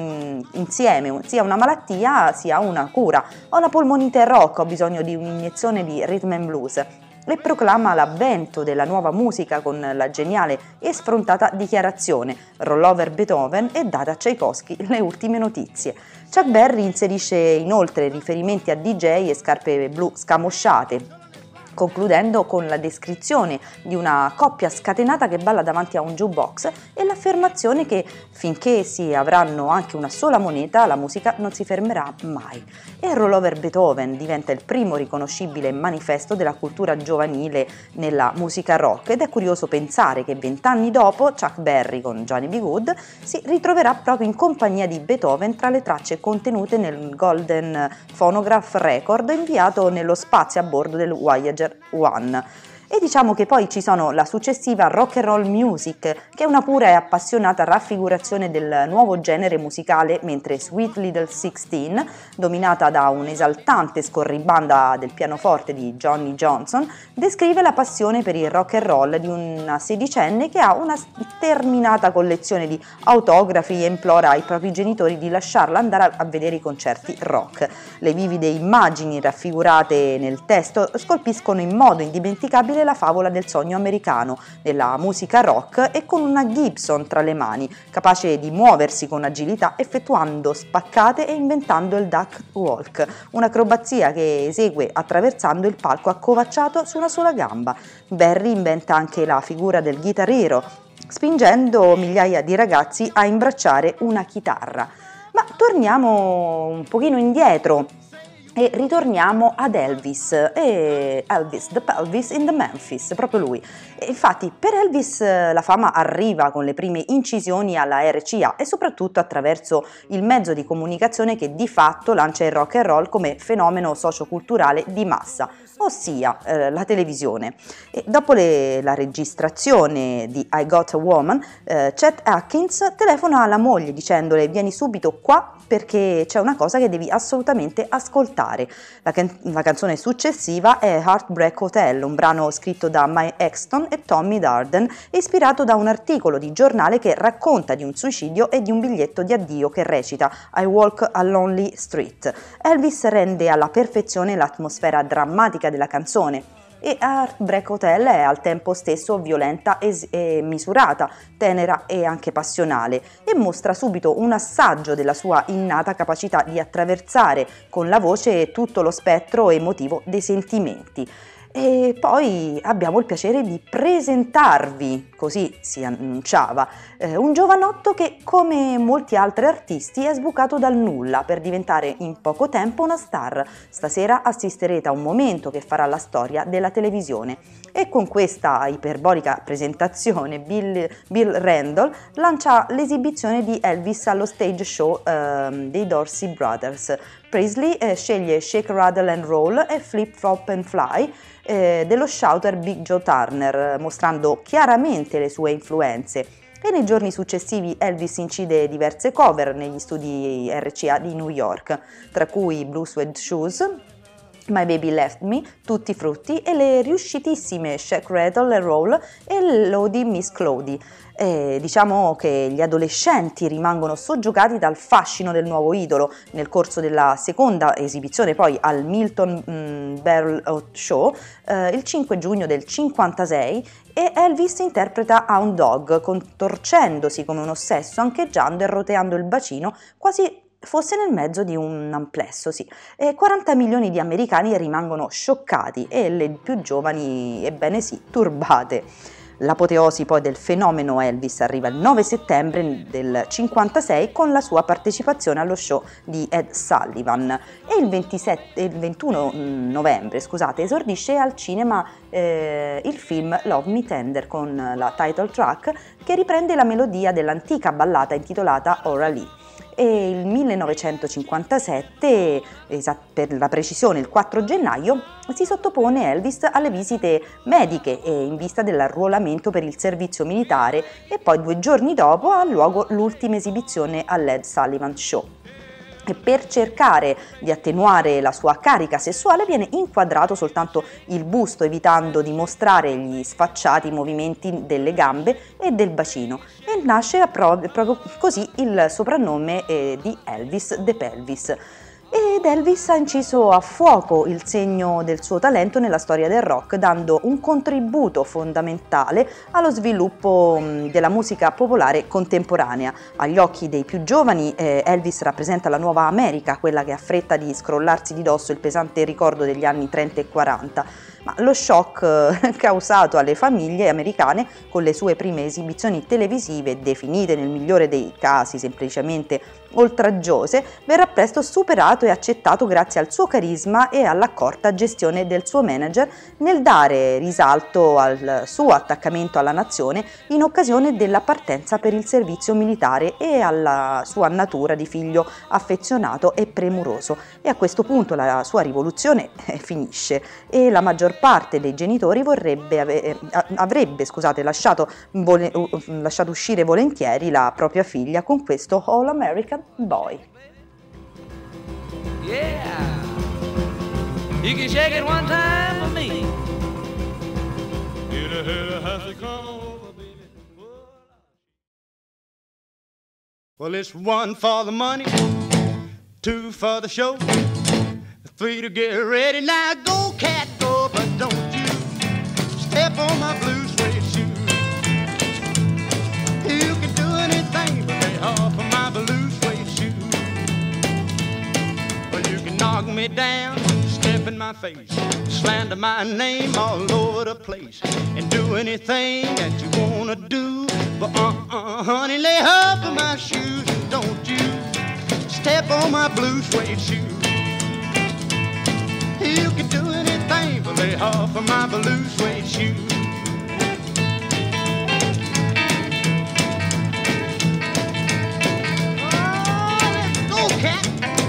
insieme sia una malattia sia una cura. Ho la polmonite rock, ho bisogno di un'iniezione di rhythm and blues, e proclama l'avvento della nuova musica con la geniale e sfrontata dichiarazione Roll Over Beethoven e date a Tchaikovsky le ultime notizie. Chuck Berry inserisce inoltre riferimenti a DJ e scarpe blu scamosciate, concludendo con la descrizione di una coppia scatenata che balla davanti a un jukebox e l'affermazione che finché si avranno anche una sola moneta la musica non si fermerà mai. E Roll Over Beethoven diventa il primo riconoscibile manifesto della cultura giovanile nella musica rock, ed è curioso pensare che 20 anni dopo Chuck Berry con Johnny B. Good si ritroverà proprio in compagnia di Beethoven tra le tracce contenute nel Golden Phonograph Record inviato nello spazio a bordo del Voyager 1. E diciamo che poi ci sono la successiva rock and roll music, che è una pura e appassionata raffigurazione del nuovo genere musicale, mentre Sweet Little 16, dominata da un'esaltante scorribanda del pianoforte di Johnny Johnson, descrive la passione per il rock and roll di una sedicenne che ha una sterminata collezione di autografi e implora ai propri genitori di lasciarla andare a vedere i concerti rock. Le vivide immagini raffigurate nel testo scolpiscono in modo indimenticabile la favola del sogno americano della musica rock, e con una Gibson tra le mani, capace di muoversi con agilità effettuando spaccate e inventando il duck walk, un'acrobazia che esegue attraversando il palco accovacciato su una sola gamba. Berry inventa anche la figura del Guitar Hero, spingendo migliaia di ragazzi a imbracciare una chitarra. Ma torniamo un pochino indietro e ritorniamo ad Elvis, e Elvis, the Pelvis in the Memphis, proprio lui. E infatti per Elvis la fama arriva con le prime incisioni alla RCA e soprattutto attraverso il mezzo di comunicazione che di fatto lancia il rock and roll come fenomeno socioculturale di massa, ossia la televisione. E dopo la registrazione di I Got a Woman, Chet Atkins telefona alla moglie dicendole: vieni subito qua perché c'è una cosa che devi assolutamente ascoltare. La canzone successiva è Heartbreak Hotel, un brano scritto da Mae Exton e Tommy Darden, ispirato da un articolo di giornale che racconta di un suicidio e di un biglietto di addio che recita I Walk a Lonely Street. Elvis rende alla perfezione l'atmosfera drammatica della canzone, e Heartbreak Hotel è al tempo stesso violenta e misurata, tenera e anche passionale, e mostra subito un assaggio della sua innata capacità di attraversare con la voce tutto lo spettro emotivo dei sentimenti. E poi abbiamo il piacere di presentarvi, così si annunciava, un giovanotto che, come molti altri artisti, è sbucato dal nulla per diventare in poco tempo una star. Stasera assisterete a un momento che farà la storia della televisione. E con questa iperbolica presentazione Bill Randall lancia l'esibizione di Elvis allo stage show dei Dorsey Brothers. Presley sceglie Shake, Rattle and Roll e Flip, Flop and Fly dello shouter Big Joe Turner, mostrando chiaramente le sue influenze. E nei giorni successivi Elvis incide diverse cover negli studi RCA di New York, tra cui Blue Suede Shoes, My Baby Left Me, Tutti Frutti e le riuscitissime Shake, Rattle and Roll e Lodi Miss Clody. Diciamo che gli adolescenti rimangono soggiogati dal fascino del nuovo idolo. Nel corso della seconda esibizione poi al Milton Berle Show il 5 giugno del 56 e Elvis interpreta Hound Dog, contorcendosi come un ossesso, ancheggiando e roteando il bacino quasi fosse nel mezzo di un amplesso, sì. 40 milioni di americani rimangono scioccati e le più giovani, ebbene sì, turbate. L'apoteosi poi del fenomeno Elvis arriva il 9 settembre del 56 con la sua partecipazione allo show di Ed Sullivan e il 21 novembre esordisce al cinema il film Love Me Tender con la title track che riprende la melodia dell'antica ballata intitolata Ora Lee. E il 1957, per la precisione il 4 gennaio, si sottopone Elvis alle visite mediche in vista dell'arruolamento per il servizio militare e poi 2 giorni dopo ha luogo l'ultima esibizione all'Ed Sullivan Show. E per cercare di attenuare la sua carica sessuale viene inquadrato soltanto il busto, evitando di mostrare gli sfacciati movimenti delle gambe e del bacino, e nasce proprio così il soprannome di Elvis the Pelvis. Ed Elvis ha inciso a fuoco il segno del suo talento nella storia del rock, dando un contributo fondamentale allo sviluppo della musica popolare contemporanea. Agli occhi dei più giovani Elvis rappresenta la nuova America, quella che ha fretta di scrollarsi di dosso il pesante ricordo degli anni 30 e 40. Ma lo shock causato alle famiglie americane con le sue prime esibizioni televisive, definite nel migliore dei casi semplicemente oltraggiose, verrà presto superato e accettato grazie al suo carisma e all'accorta gestione del suo manager nel dare risalto al suo attaccamento alla nazione in occasione della partenza per il servizio militare e alla sua natura di figlio affezionato e premuroso. E a questo punto la sua rivoluzione finisce e la maggior parte dei genitori avrebbe lasciato uscire volentieri la propria figlia con questo All American Boy. Yeah, you can shake it one time for me. Well, it's 1 for the money, 2 for the show, 3 to get ready. Now go, cat, go, but don't you step on my blue suede shoe. You can do anything but lay off of my blue suede shoe. Well, you can knock me down, step in my face, slander my name all over the place, and do anything that you wanna do. But honey, lay off of my shoes and don't you step on my blue suede shoe. You can do anything but lay off of my blue suede shoe. Oh, let's go, cat.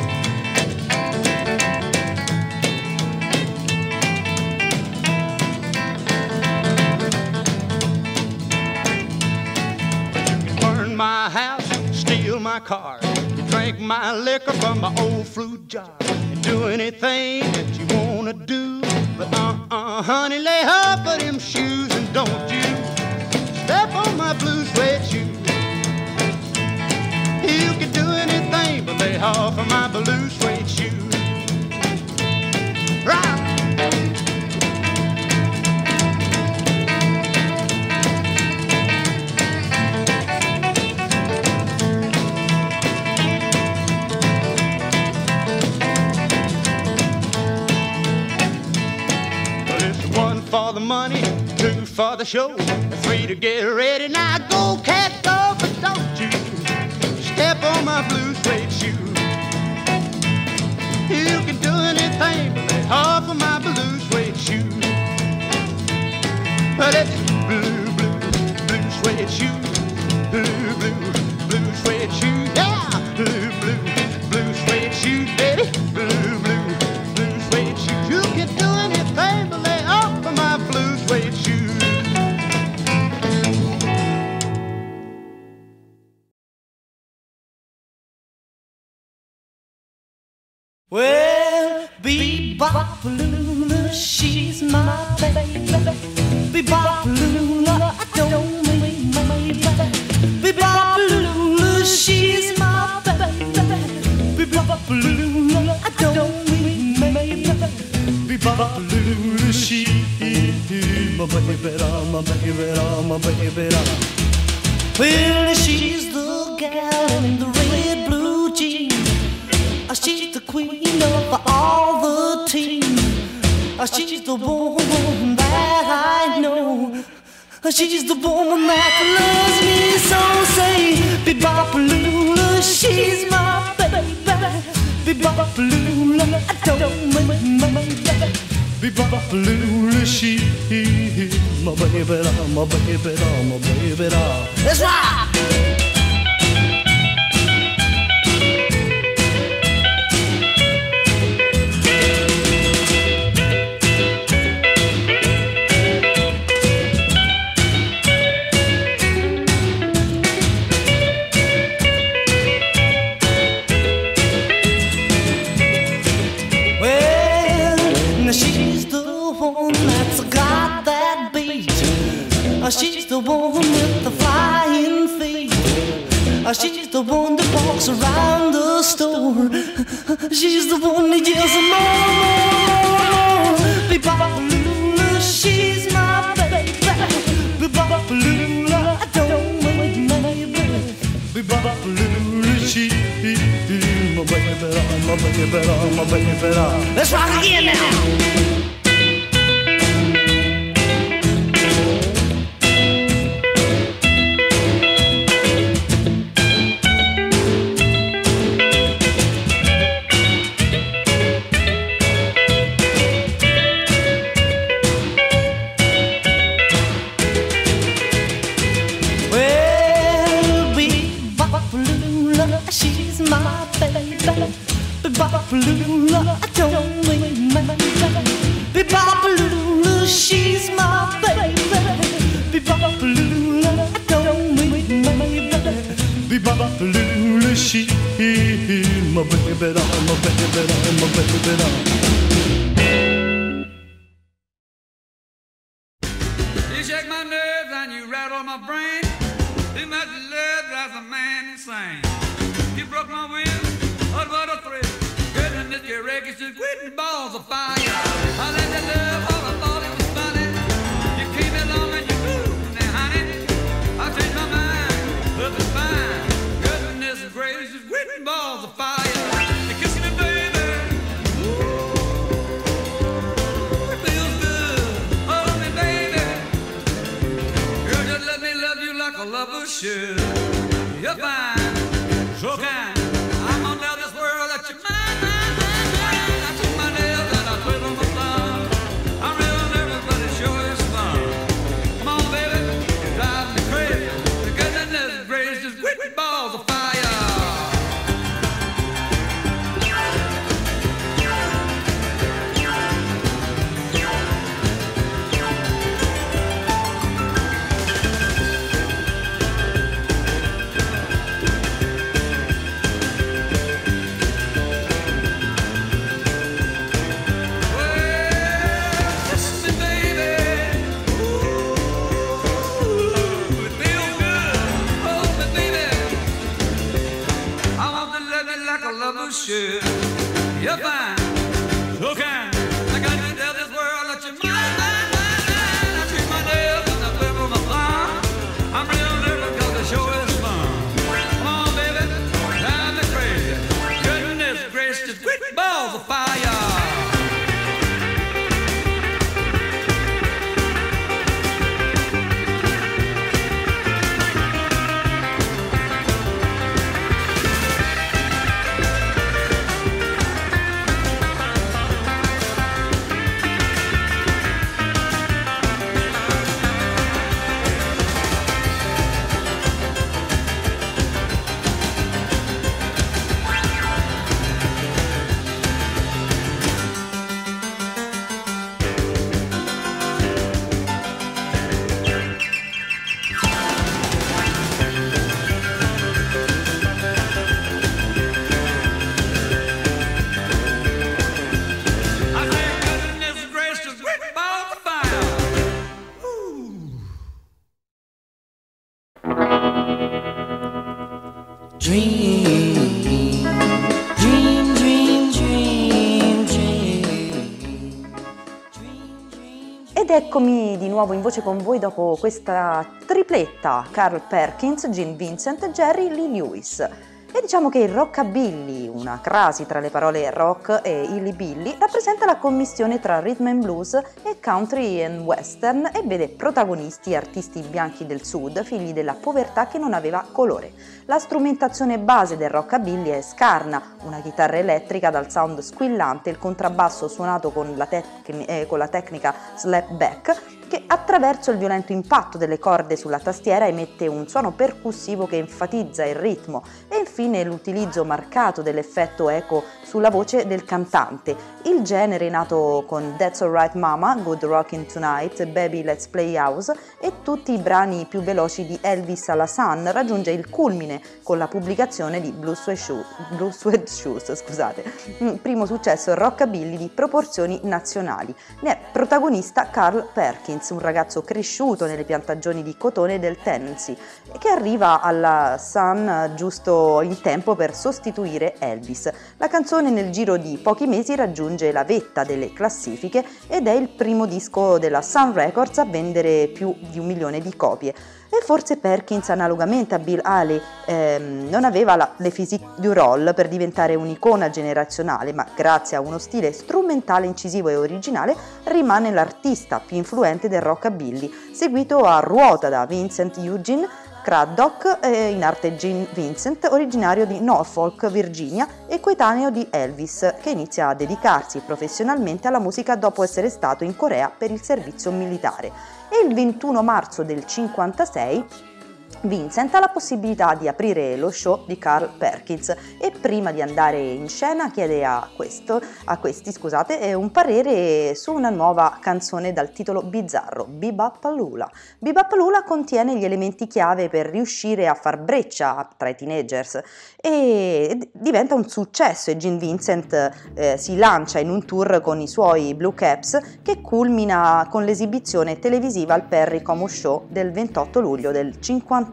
My house, steal my car, you drink my liquor from my old fruit jar, and do anything that you wanna do. But honey, lay off of them shoes and don't you step on my blue suede shoe. You can do anything but lay off of my blue suede shoe. Right. For the money, 2 for the show, 3 to get ready. Now go, cat, go, but don't you step on my blue suede shoe. You can do anything but lay off of my blue suede shoe. But it's blue, blue, blue suede shoe. Blue, blue, blue suede shoe. Yeah, blue, blue, blue suede shoe, baby. Blue, blue, blue suede shoe. You can do anything but lay off of my blue suede shoe. Well, Bebop Lula, she's my baby. Bebop Lula, I don't mean maybe. Bebop Lula, she's my baby. Bebop Lula, I don't mean maybe. Bebop Lula, she's my baby, my baby, my baby. Well, she's the gal in the red blue jeans. She's the queen of all the team. She's the woman that I know. She's the woman that loves me so. Say, Be-bop-a-lula, she's my baby. Be-bop-a-lula, I don't mind my baby. Be-bop-a-lula, she's my baby, my baby, my baby. Let's rock! She's the one with the flying feet. She's the one that walks around the store. She's the one that yells more. Be-bop-a-lula, she's my baby. Be-bop-a-lula, I don't mind my baby. Be-bop-a-lula, she's my baby, my baby, my baby. Let's rock again now. She's my baby. Be-bop-a-lula, I don't mean my baby. Be-bop-a-lula, she's my baby. Be-bop-a-lula, I don't mean my baby. Be-bop-a-lula, she's my baby, my baby, my baby. You shake my nerves and you rattle my brain. Too much love drives a man insane. You broke my will, oh, what a thrill. Goodness, your records just quitting balls of fire. I let that love, all I thought it was funny. You came along and you moved, now honey, I changed my mind, love is fine. Goodness gracious, quitting balls of fire. You kiss me, baby, ooh, it feels good. Hold me, baby, girl, just let me love you like a lover should. You're fine. So kind. I'm gonna tell this world that you're mine, mine, mine, mine. I took my nails and I twiddle my thumb. I'm real nervous, but it sure is fun. Come on, baby, you drive me crazy. The goodness gracious, quit balls of fire. Should. You're fine, so kind. I got to tell this world that you're mine, mine, mine, mine. I treat my nails and I flip my thumb. I'm real nervous cause the show is fun. Come on, baby, drive me crazy. Goodness gracious, quit balls of fire. Ed eccomi di nuovo in voce con voi dopo questa tripletta: Carl Perkins, Gene Vincent, Jerry Lee Lewis. E diciamo che il rockabilly, una crasi tra le parole rock e hillybilly, rappresenta la commistione tra rhythm and blues e country and western e vede protagonisti artisti bianchi del sud, figli della povertà che non aveva colore. La strumentazione base del rockabilly è scarna, una chitarra elettrica dal sound squillante, il contrabbasso suonato con la tecnica slapback, che attraverso il violento impatto delle corde sulla tastiera emette un suono percussivo che enfatizza il ritmo, e infine l'utilizzo marcato dell'effetto eco sulla voce del cantante. Il genere, nato con That's Alright Mama, Good Rockin' Tonight, Baby Let's Play House e tutti i brani più veloci di Elvis alla Sun, raggiunge il culmine con la pubblicazione di Blue Suede Shoes, primo successo rockabilly di proporzioni nazionali. Ne è protagonista Carl Perkins, un ragazzo cresciuto nelle piantagioni di cotone del Tennessee, che arriva alla Sun giusto in tempo per sostituire Elvis. La canzone nel giro di pochi mesi raggiunge la vetta delle classifiche ed è il primo disco della Sun Records a vendere più di 1 milione di copie. E forse Perkins, analogamente a Bill Haley, non aveva le physique du roll per diventare un'icona generazionale, ma grazie a uno stile strumentale incisivo e originale rimane l'artista più influente del rockabilly, seguito a ruota da Vincent Eugene Craddock, in arte Gene Vincent, originario di Norfolk, Virginia, e coetaneo di Elvis, che inizia a dedicarsi professionalmente alla musica dopo essere stato in Corea per il servizio militare. E il 21 marzo del 1956 Vincent ha la possibilità di aprire lo show di Carl Perkins e prima di andare in scena chiede a questi un parere su una nuova canzone dal titolo bizzarro, Be-Bop-A-Lula. Be-Bop-A-Lula contiene gli elementi chiave per riuscire a far breccia tra i teenagers e diventa un successo, e Gene Vincent si lancia in un tour con i suoi Blue Caps che culmina con l'esibizione televisiva al Perry Como Show del 28 luglio del 1956.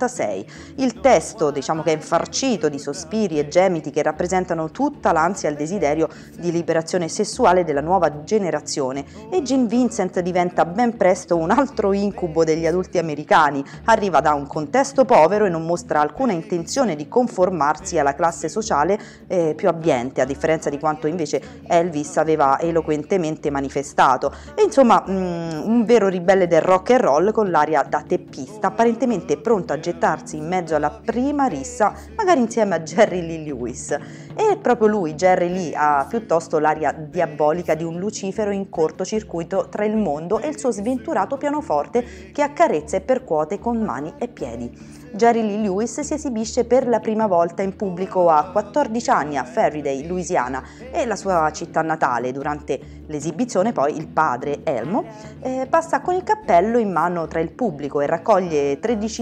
Il testo, che è infarcito di sospiri e gemiti che rappresentano tutta l'ansia e il desiderio di liberazione sessuale della nuova generazione, e Gene Vincent diventa ben presto un altro incubo degli adulti americani. Arriva da un contesto povero e non mostra alcuna intenzione di conformarsi alla classe sociale più abbiente, a differenza di quanto invece Elvis aveva eloquentemente manifestato. E insomma, un vero ribelle del rock and roll con l'aria da teppista, apparentemente pronto a gettarsi in mezzo alla prima rissa, magari insieme a Jerry Lee Lewis. E proprio lui, Jerry Lee, ha piuttosto l'aria diabolica di un lucifero in cortocircuito tra il mondo e il suo sventurato pianoforte che accarezza e percuote con mani e piedi. Jerry Lee Lewis si esibisce per la prima volta in pubblico a 14 anni a Ferriday, Louisiana, e la sua città natale. Durante l'esibizione poi il padre, Elmo, passa con il cappello in mano tra il pubblico e raccoglie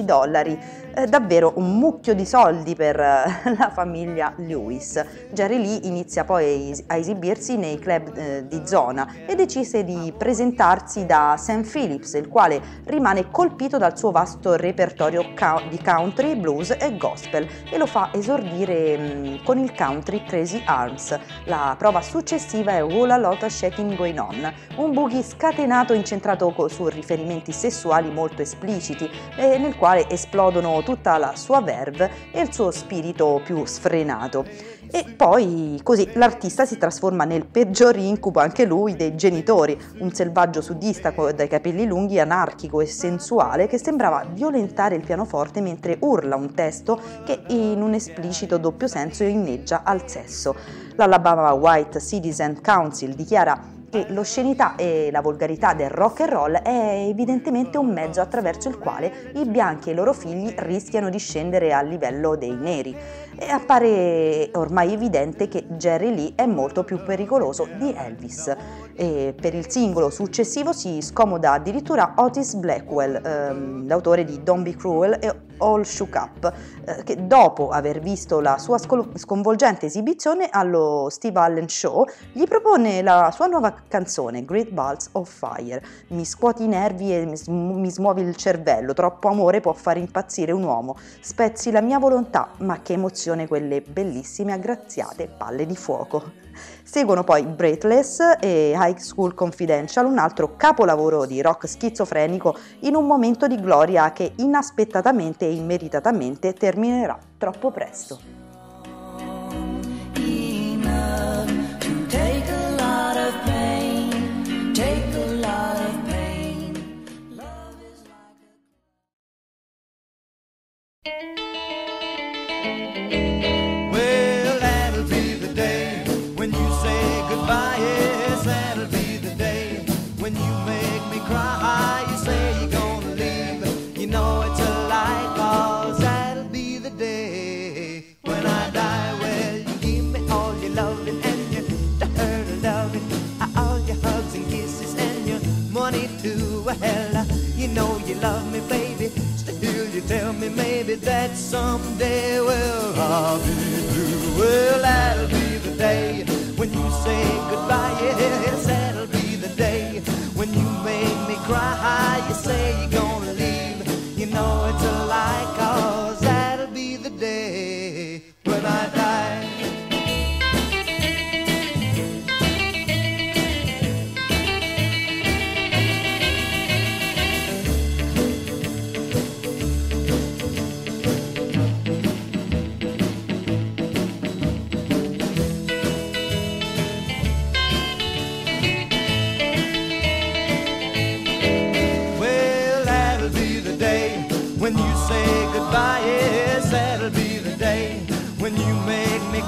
$13, davvero un mucchio di soldi per la famiglia Lewis. Jerry Lee inizia poi a esibirsi nei club di zona e decise di presentarsi da Sam Phillips, il quale rimane colpito dal suo vasto repertorio di country, blues e gospel, e lo fa esordire con il country Crazy Arms. La prova successiva è Whole Lotta Shaking Going On, un boogie scatenato incentrato su riferimenti sessuali molto espliciti, nel quale esplodono tutta la sua verve e il suo spirito più sfrenato. E poi così l'artista si trasforma nel peggior incubo anche lui dei genitori, un selvaggio sudista dai capelli lunghi, anarchico e sensuale, che sembrava violentare il pianoforte mentre urla un testo che in un esplicito doppio senso inneggia al sesso. L'Alabama White Citizen Council dichiara che l'oscenità e la volgarità del rock and roll è evidentemente un mezzo attraverso il quale i bianchi e i loro figli rischiano di scendere al livello dei neri. E appare ormai evidente che Jerry Lee è molto più pericoloso di Elvis. E per il singolo successivo si scomoda addirittura Otis Blackwell, l'autore di Don't Be Cruel e All Shook Up, che dopo aver visto la sua sconvolgente esibizione allo Steve Allen Show gli propone la sua nuova canzone Great Balls of Fire. Mi scuoti i nervi e mi smuovi il cervello, troppo amore può far impazzire un uomo, spezzi la mia volontà, ma che emozione quelle bellissime aggraziate palle di fuoco. Seguono poi Breathless e High School Confidential, un altro capolavoro di rock schizofrenico in un momento di gloria che inaspettatamente e immeritatamente terminerà troppo presto.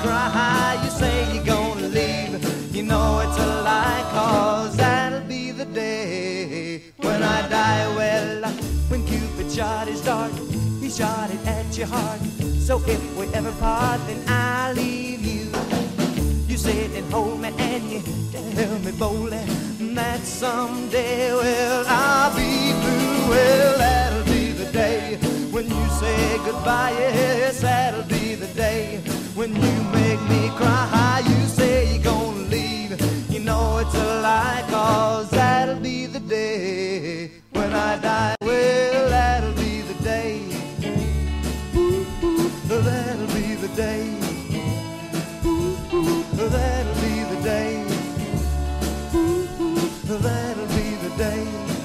cry. You say you're gonna leave, you know it's a lie, 'cause that'll be the day when I die. Well, when Cupid shot his dart, he shot it at your heart. So if we ever part, then I'll leave you. You sit and hold me and you tell me boldly that someday, well, I'll be blue. Well, that'll be the day when you say goodbye. Yes, that'll be the day when you make me cry. You say you're gonna leave, you know it's a lie, 'cause that'll be the day when I die. Well, that'll be the day. Ooh, that'll be the day. Ooh, that'll be the day. Ooh, that'll be the day.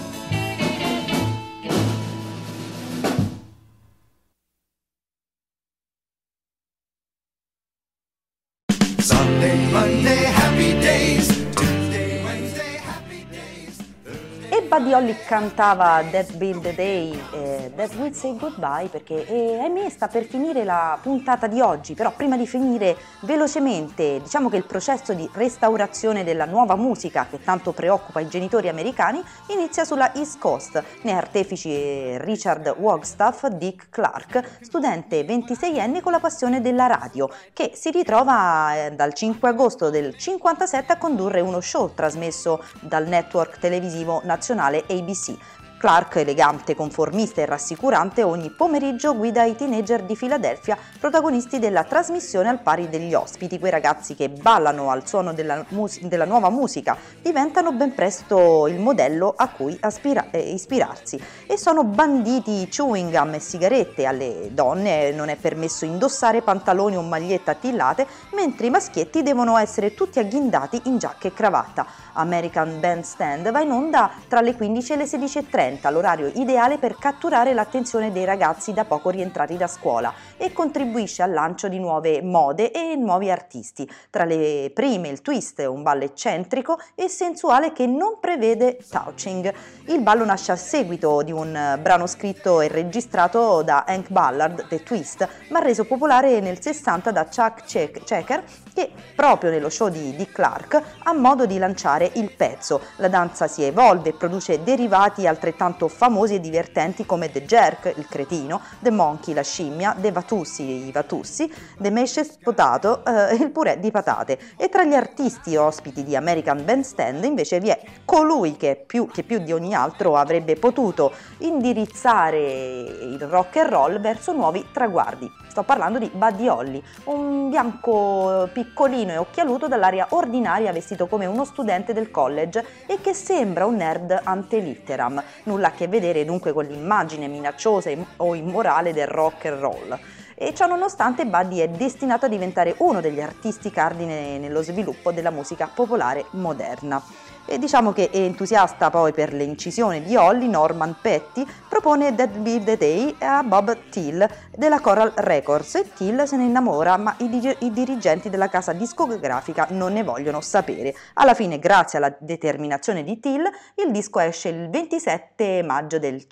Sunday, Monday, happy days. Tuesday, Wednesday, happy days. E Buddy Holly cantava That Be the Day, That We'll Say Goodbye, perché ahimè sta per finire la puntata di oggi. Però prima di finire velocemente, diciamo che il processo di restaurazione della nuova musica che tanto preoccupa i genitori americani inizia sulla East Coast. Ne artefici Richard Wagstaff Dick Clark, studente 26enne con la passione della radio, che si ritrova dal 5 agosto del 57 a condurre uno show trasmesso dal network televisivo nazionale ABC. Clark, elegante, conformista e rassicurante, ogni pomeriggio guida i teenager di Filadelfia, protagonisti della trasmissione al pari degli ospiti. Quei ragazzi che ballano al suono della nuova musica diventano ben presto il modello a cui ispirarsi, e sono banditi chewing gum e sigarette. Alle donne non è permesso indossare pantaloni o magliette attillate, mentre i maschietti devono essere tutti agghindati in giacca e cravatta. American Bandstand va in onda tra le 15 e le 16:30, l'orario ideale per catturare l'attenzione dei ragazzi da poco rientrati da scuola, e contribuisce al lancio di nuove mode e nuovi artisti. Tra le prime il twist, un ballo eccentrico e sensuale che non prevede touching. Il ballo nasce a seguito di un brano scritto e registrato da Hank Ballard, The Twist, ma reso popolare nel 60 da Chuck Checker, che proprio nello show di Dick Clark ha modo di lanciare il pezzo. La danza si evolve e produce derivati altrettanto famosi e divertenti come The Jerk, il cretino, The Monkey, la scimmia, The Vatussi, i Vatussi, The Mashed Potato, il purè di patate. E tra gli artisti ospiti di American Bandstand invece vi è colui che più di ogni altro avrebbe potuto indirizzare il rock and roll verso nuovi traguardi. Sto parlando di Buddy Holly, un bianco piccolino e occhialuto dall'aria ordinaria, vestito come uno studente del college e che sembra un nerd ante litteram. Nulla a che vedere dunque con l'immagine minacciosa o immorale del rock and roll. E ciò nonostante Buddy è destinato a diventare uno degli artisti cardine nello sviluppo della musica popolare moderna. E diciamo che è entusiasta poi per le incisioni di Holly, Norman Petty propone That Be the Day a Bob Thiel della Coral Records, e Thiel se ne innamora, ma i dirigenti della casa discografica non ne vogliono sapere. Alla fine, grazie alla determinazione di Thiel, il disco esce il 27 maggio del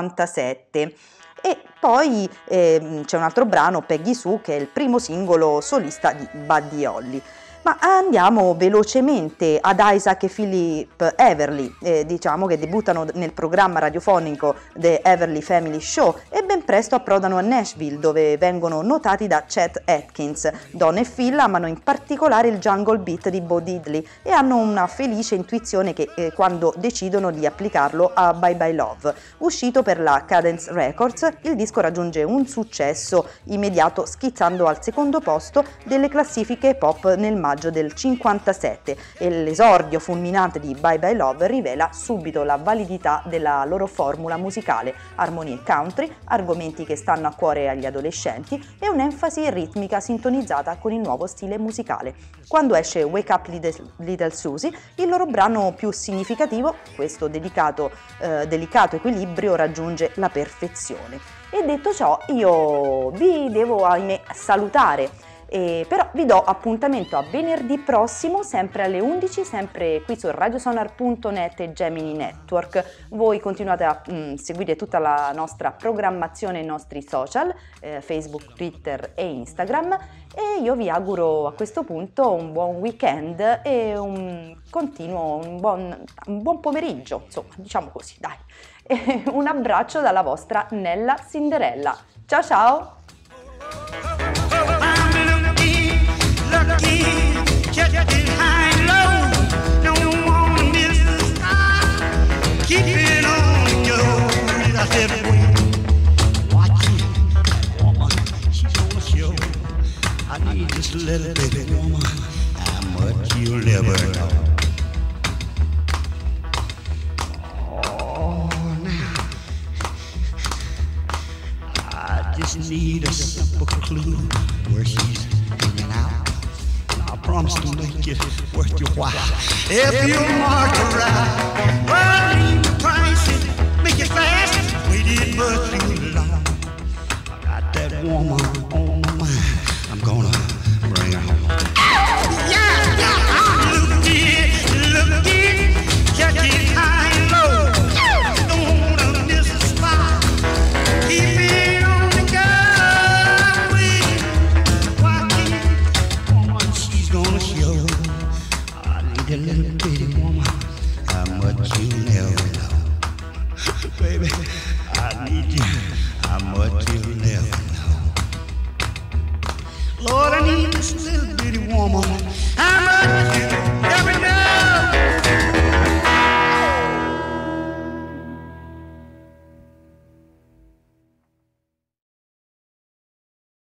57. E poi c'è un altro brano, Peggy Sue, che è il primo singolo solista di Buddy Holly. Ma andiamo velocemente ad Isaac e Philip Everly, diciamo che debuttano nel programma radiofonico The Everly Family Show e ben presto approdano a Nashville, dove vengono notati da Chet Atkins. Don e Phil amano in particolare il jungle beat di Bo Diddley e hanno una felice intuizione che quando decidono di applicarlo a Bye Bye Love. Uscito per la Cadence Records, il disco raggiunge un successo immediato, schizzando al secondo posto delle classifiche pop nel maggio del 57, e l'esordio fulminante di Bye Bye Love rivela subito la validità della loro formula musicale: armonie country, argomenti che stanno a cuore agli adolescenti e un'enfasi ritmica sintonizzata con il nuovo stile musicale. Quando esce Wake Up Little Susie, il loro brano più significativo, questo delicato equilibrio raggiunge la perfezione. E detto ciò, io vi devo ahimè salutare. Però vi do appuntamento a venerdì prossimo, sempre alle 11, sempre qui su radiosonar.net e Gemini Network. Voi continuate a seguire tutta la nostra programmazione, i nostri social, Facebook, Twitter e Instagram, e io vi auguro a questo punto un buon weekend e un buon pomeriggio, insomma, diciamo così, dai. E un abbraccio dalla vostra Nella Cinderella. Ciao ciao! Just a little baby woman, how much you'll never know. Oh, now I just need a simple clue where she's hanging out. And I promise to make it worth your while. If you mark her right, well, leave the price and make it fast. Waited but too long. I got that woman on my mind. I'm gonna bring her home. Yeah, look it, check it high and low. Don't wanna miss a spot. Keep it on the go. Why woman, she's gonna show. I need a little bitty woman, how much you never know. Baby, I need you, how much you never know. Lord, I need this little bitty woman.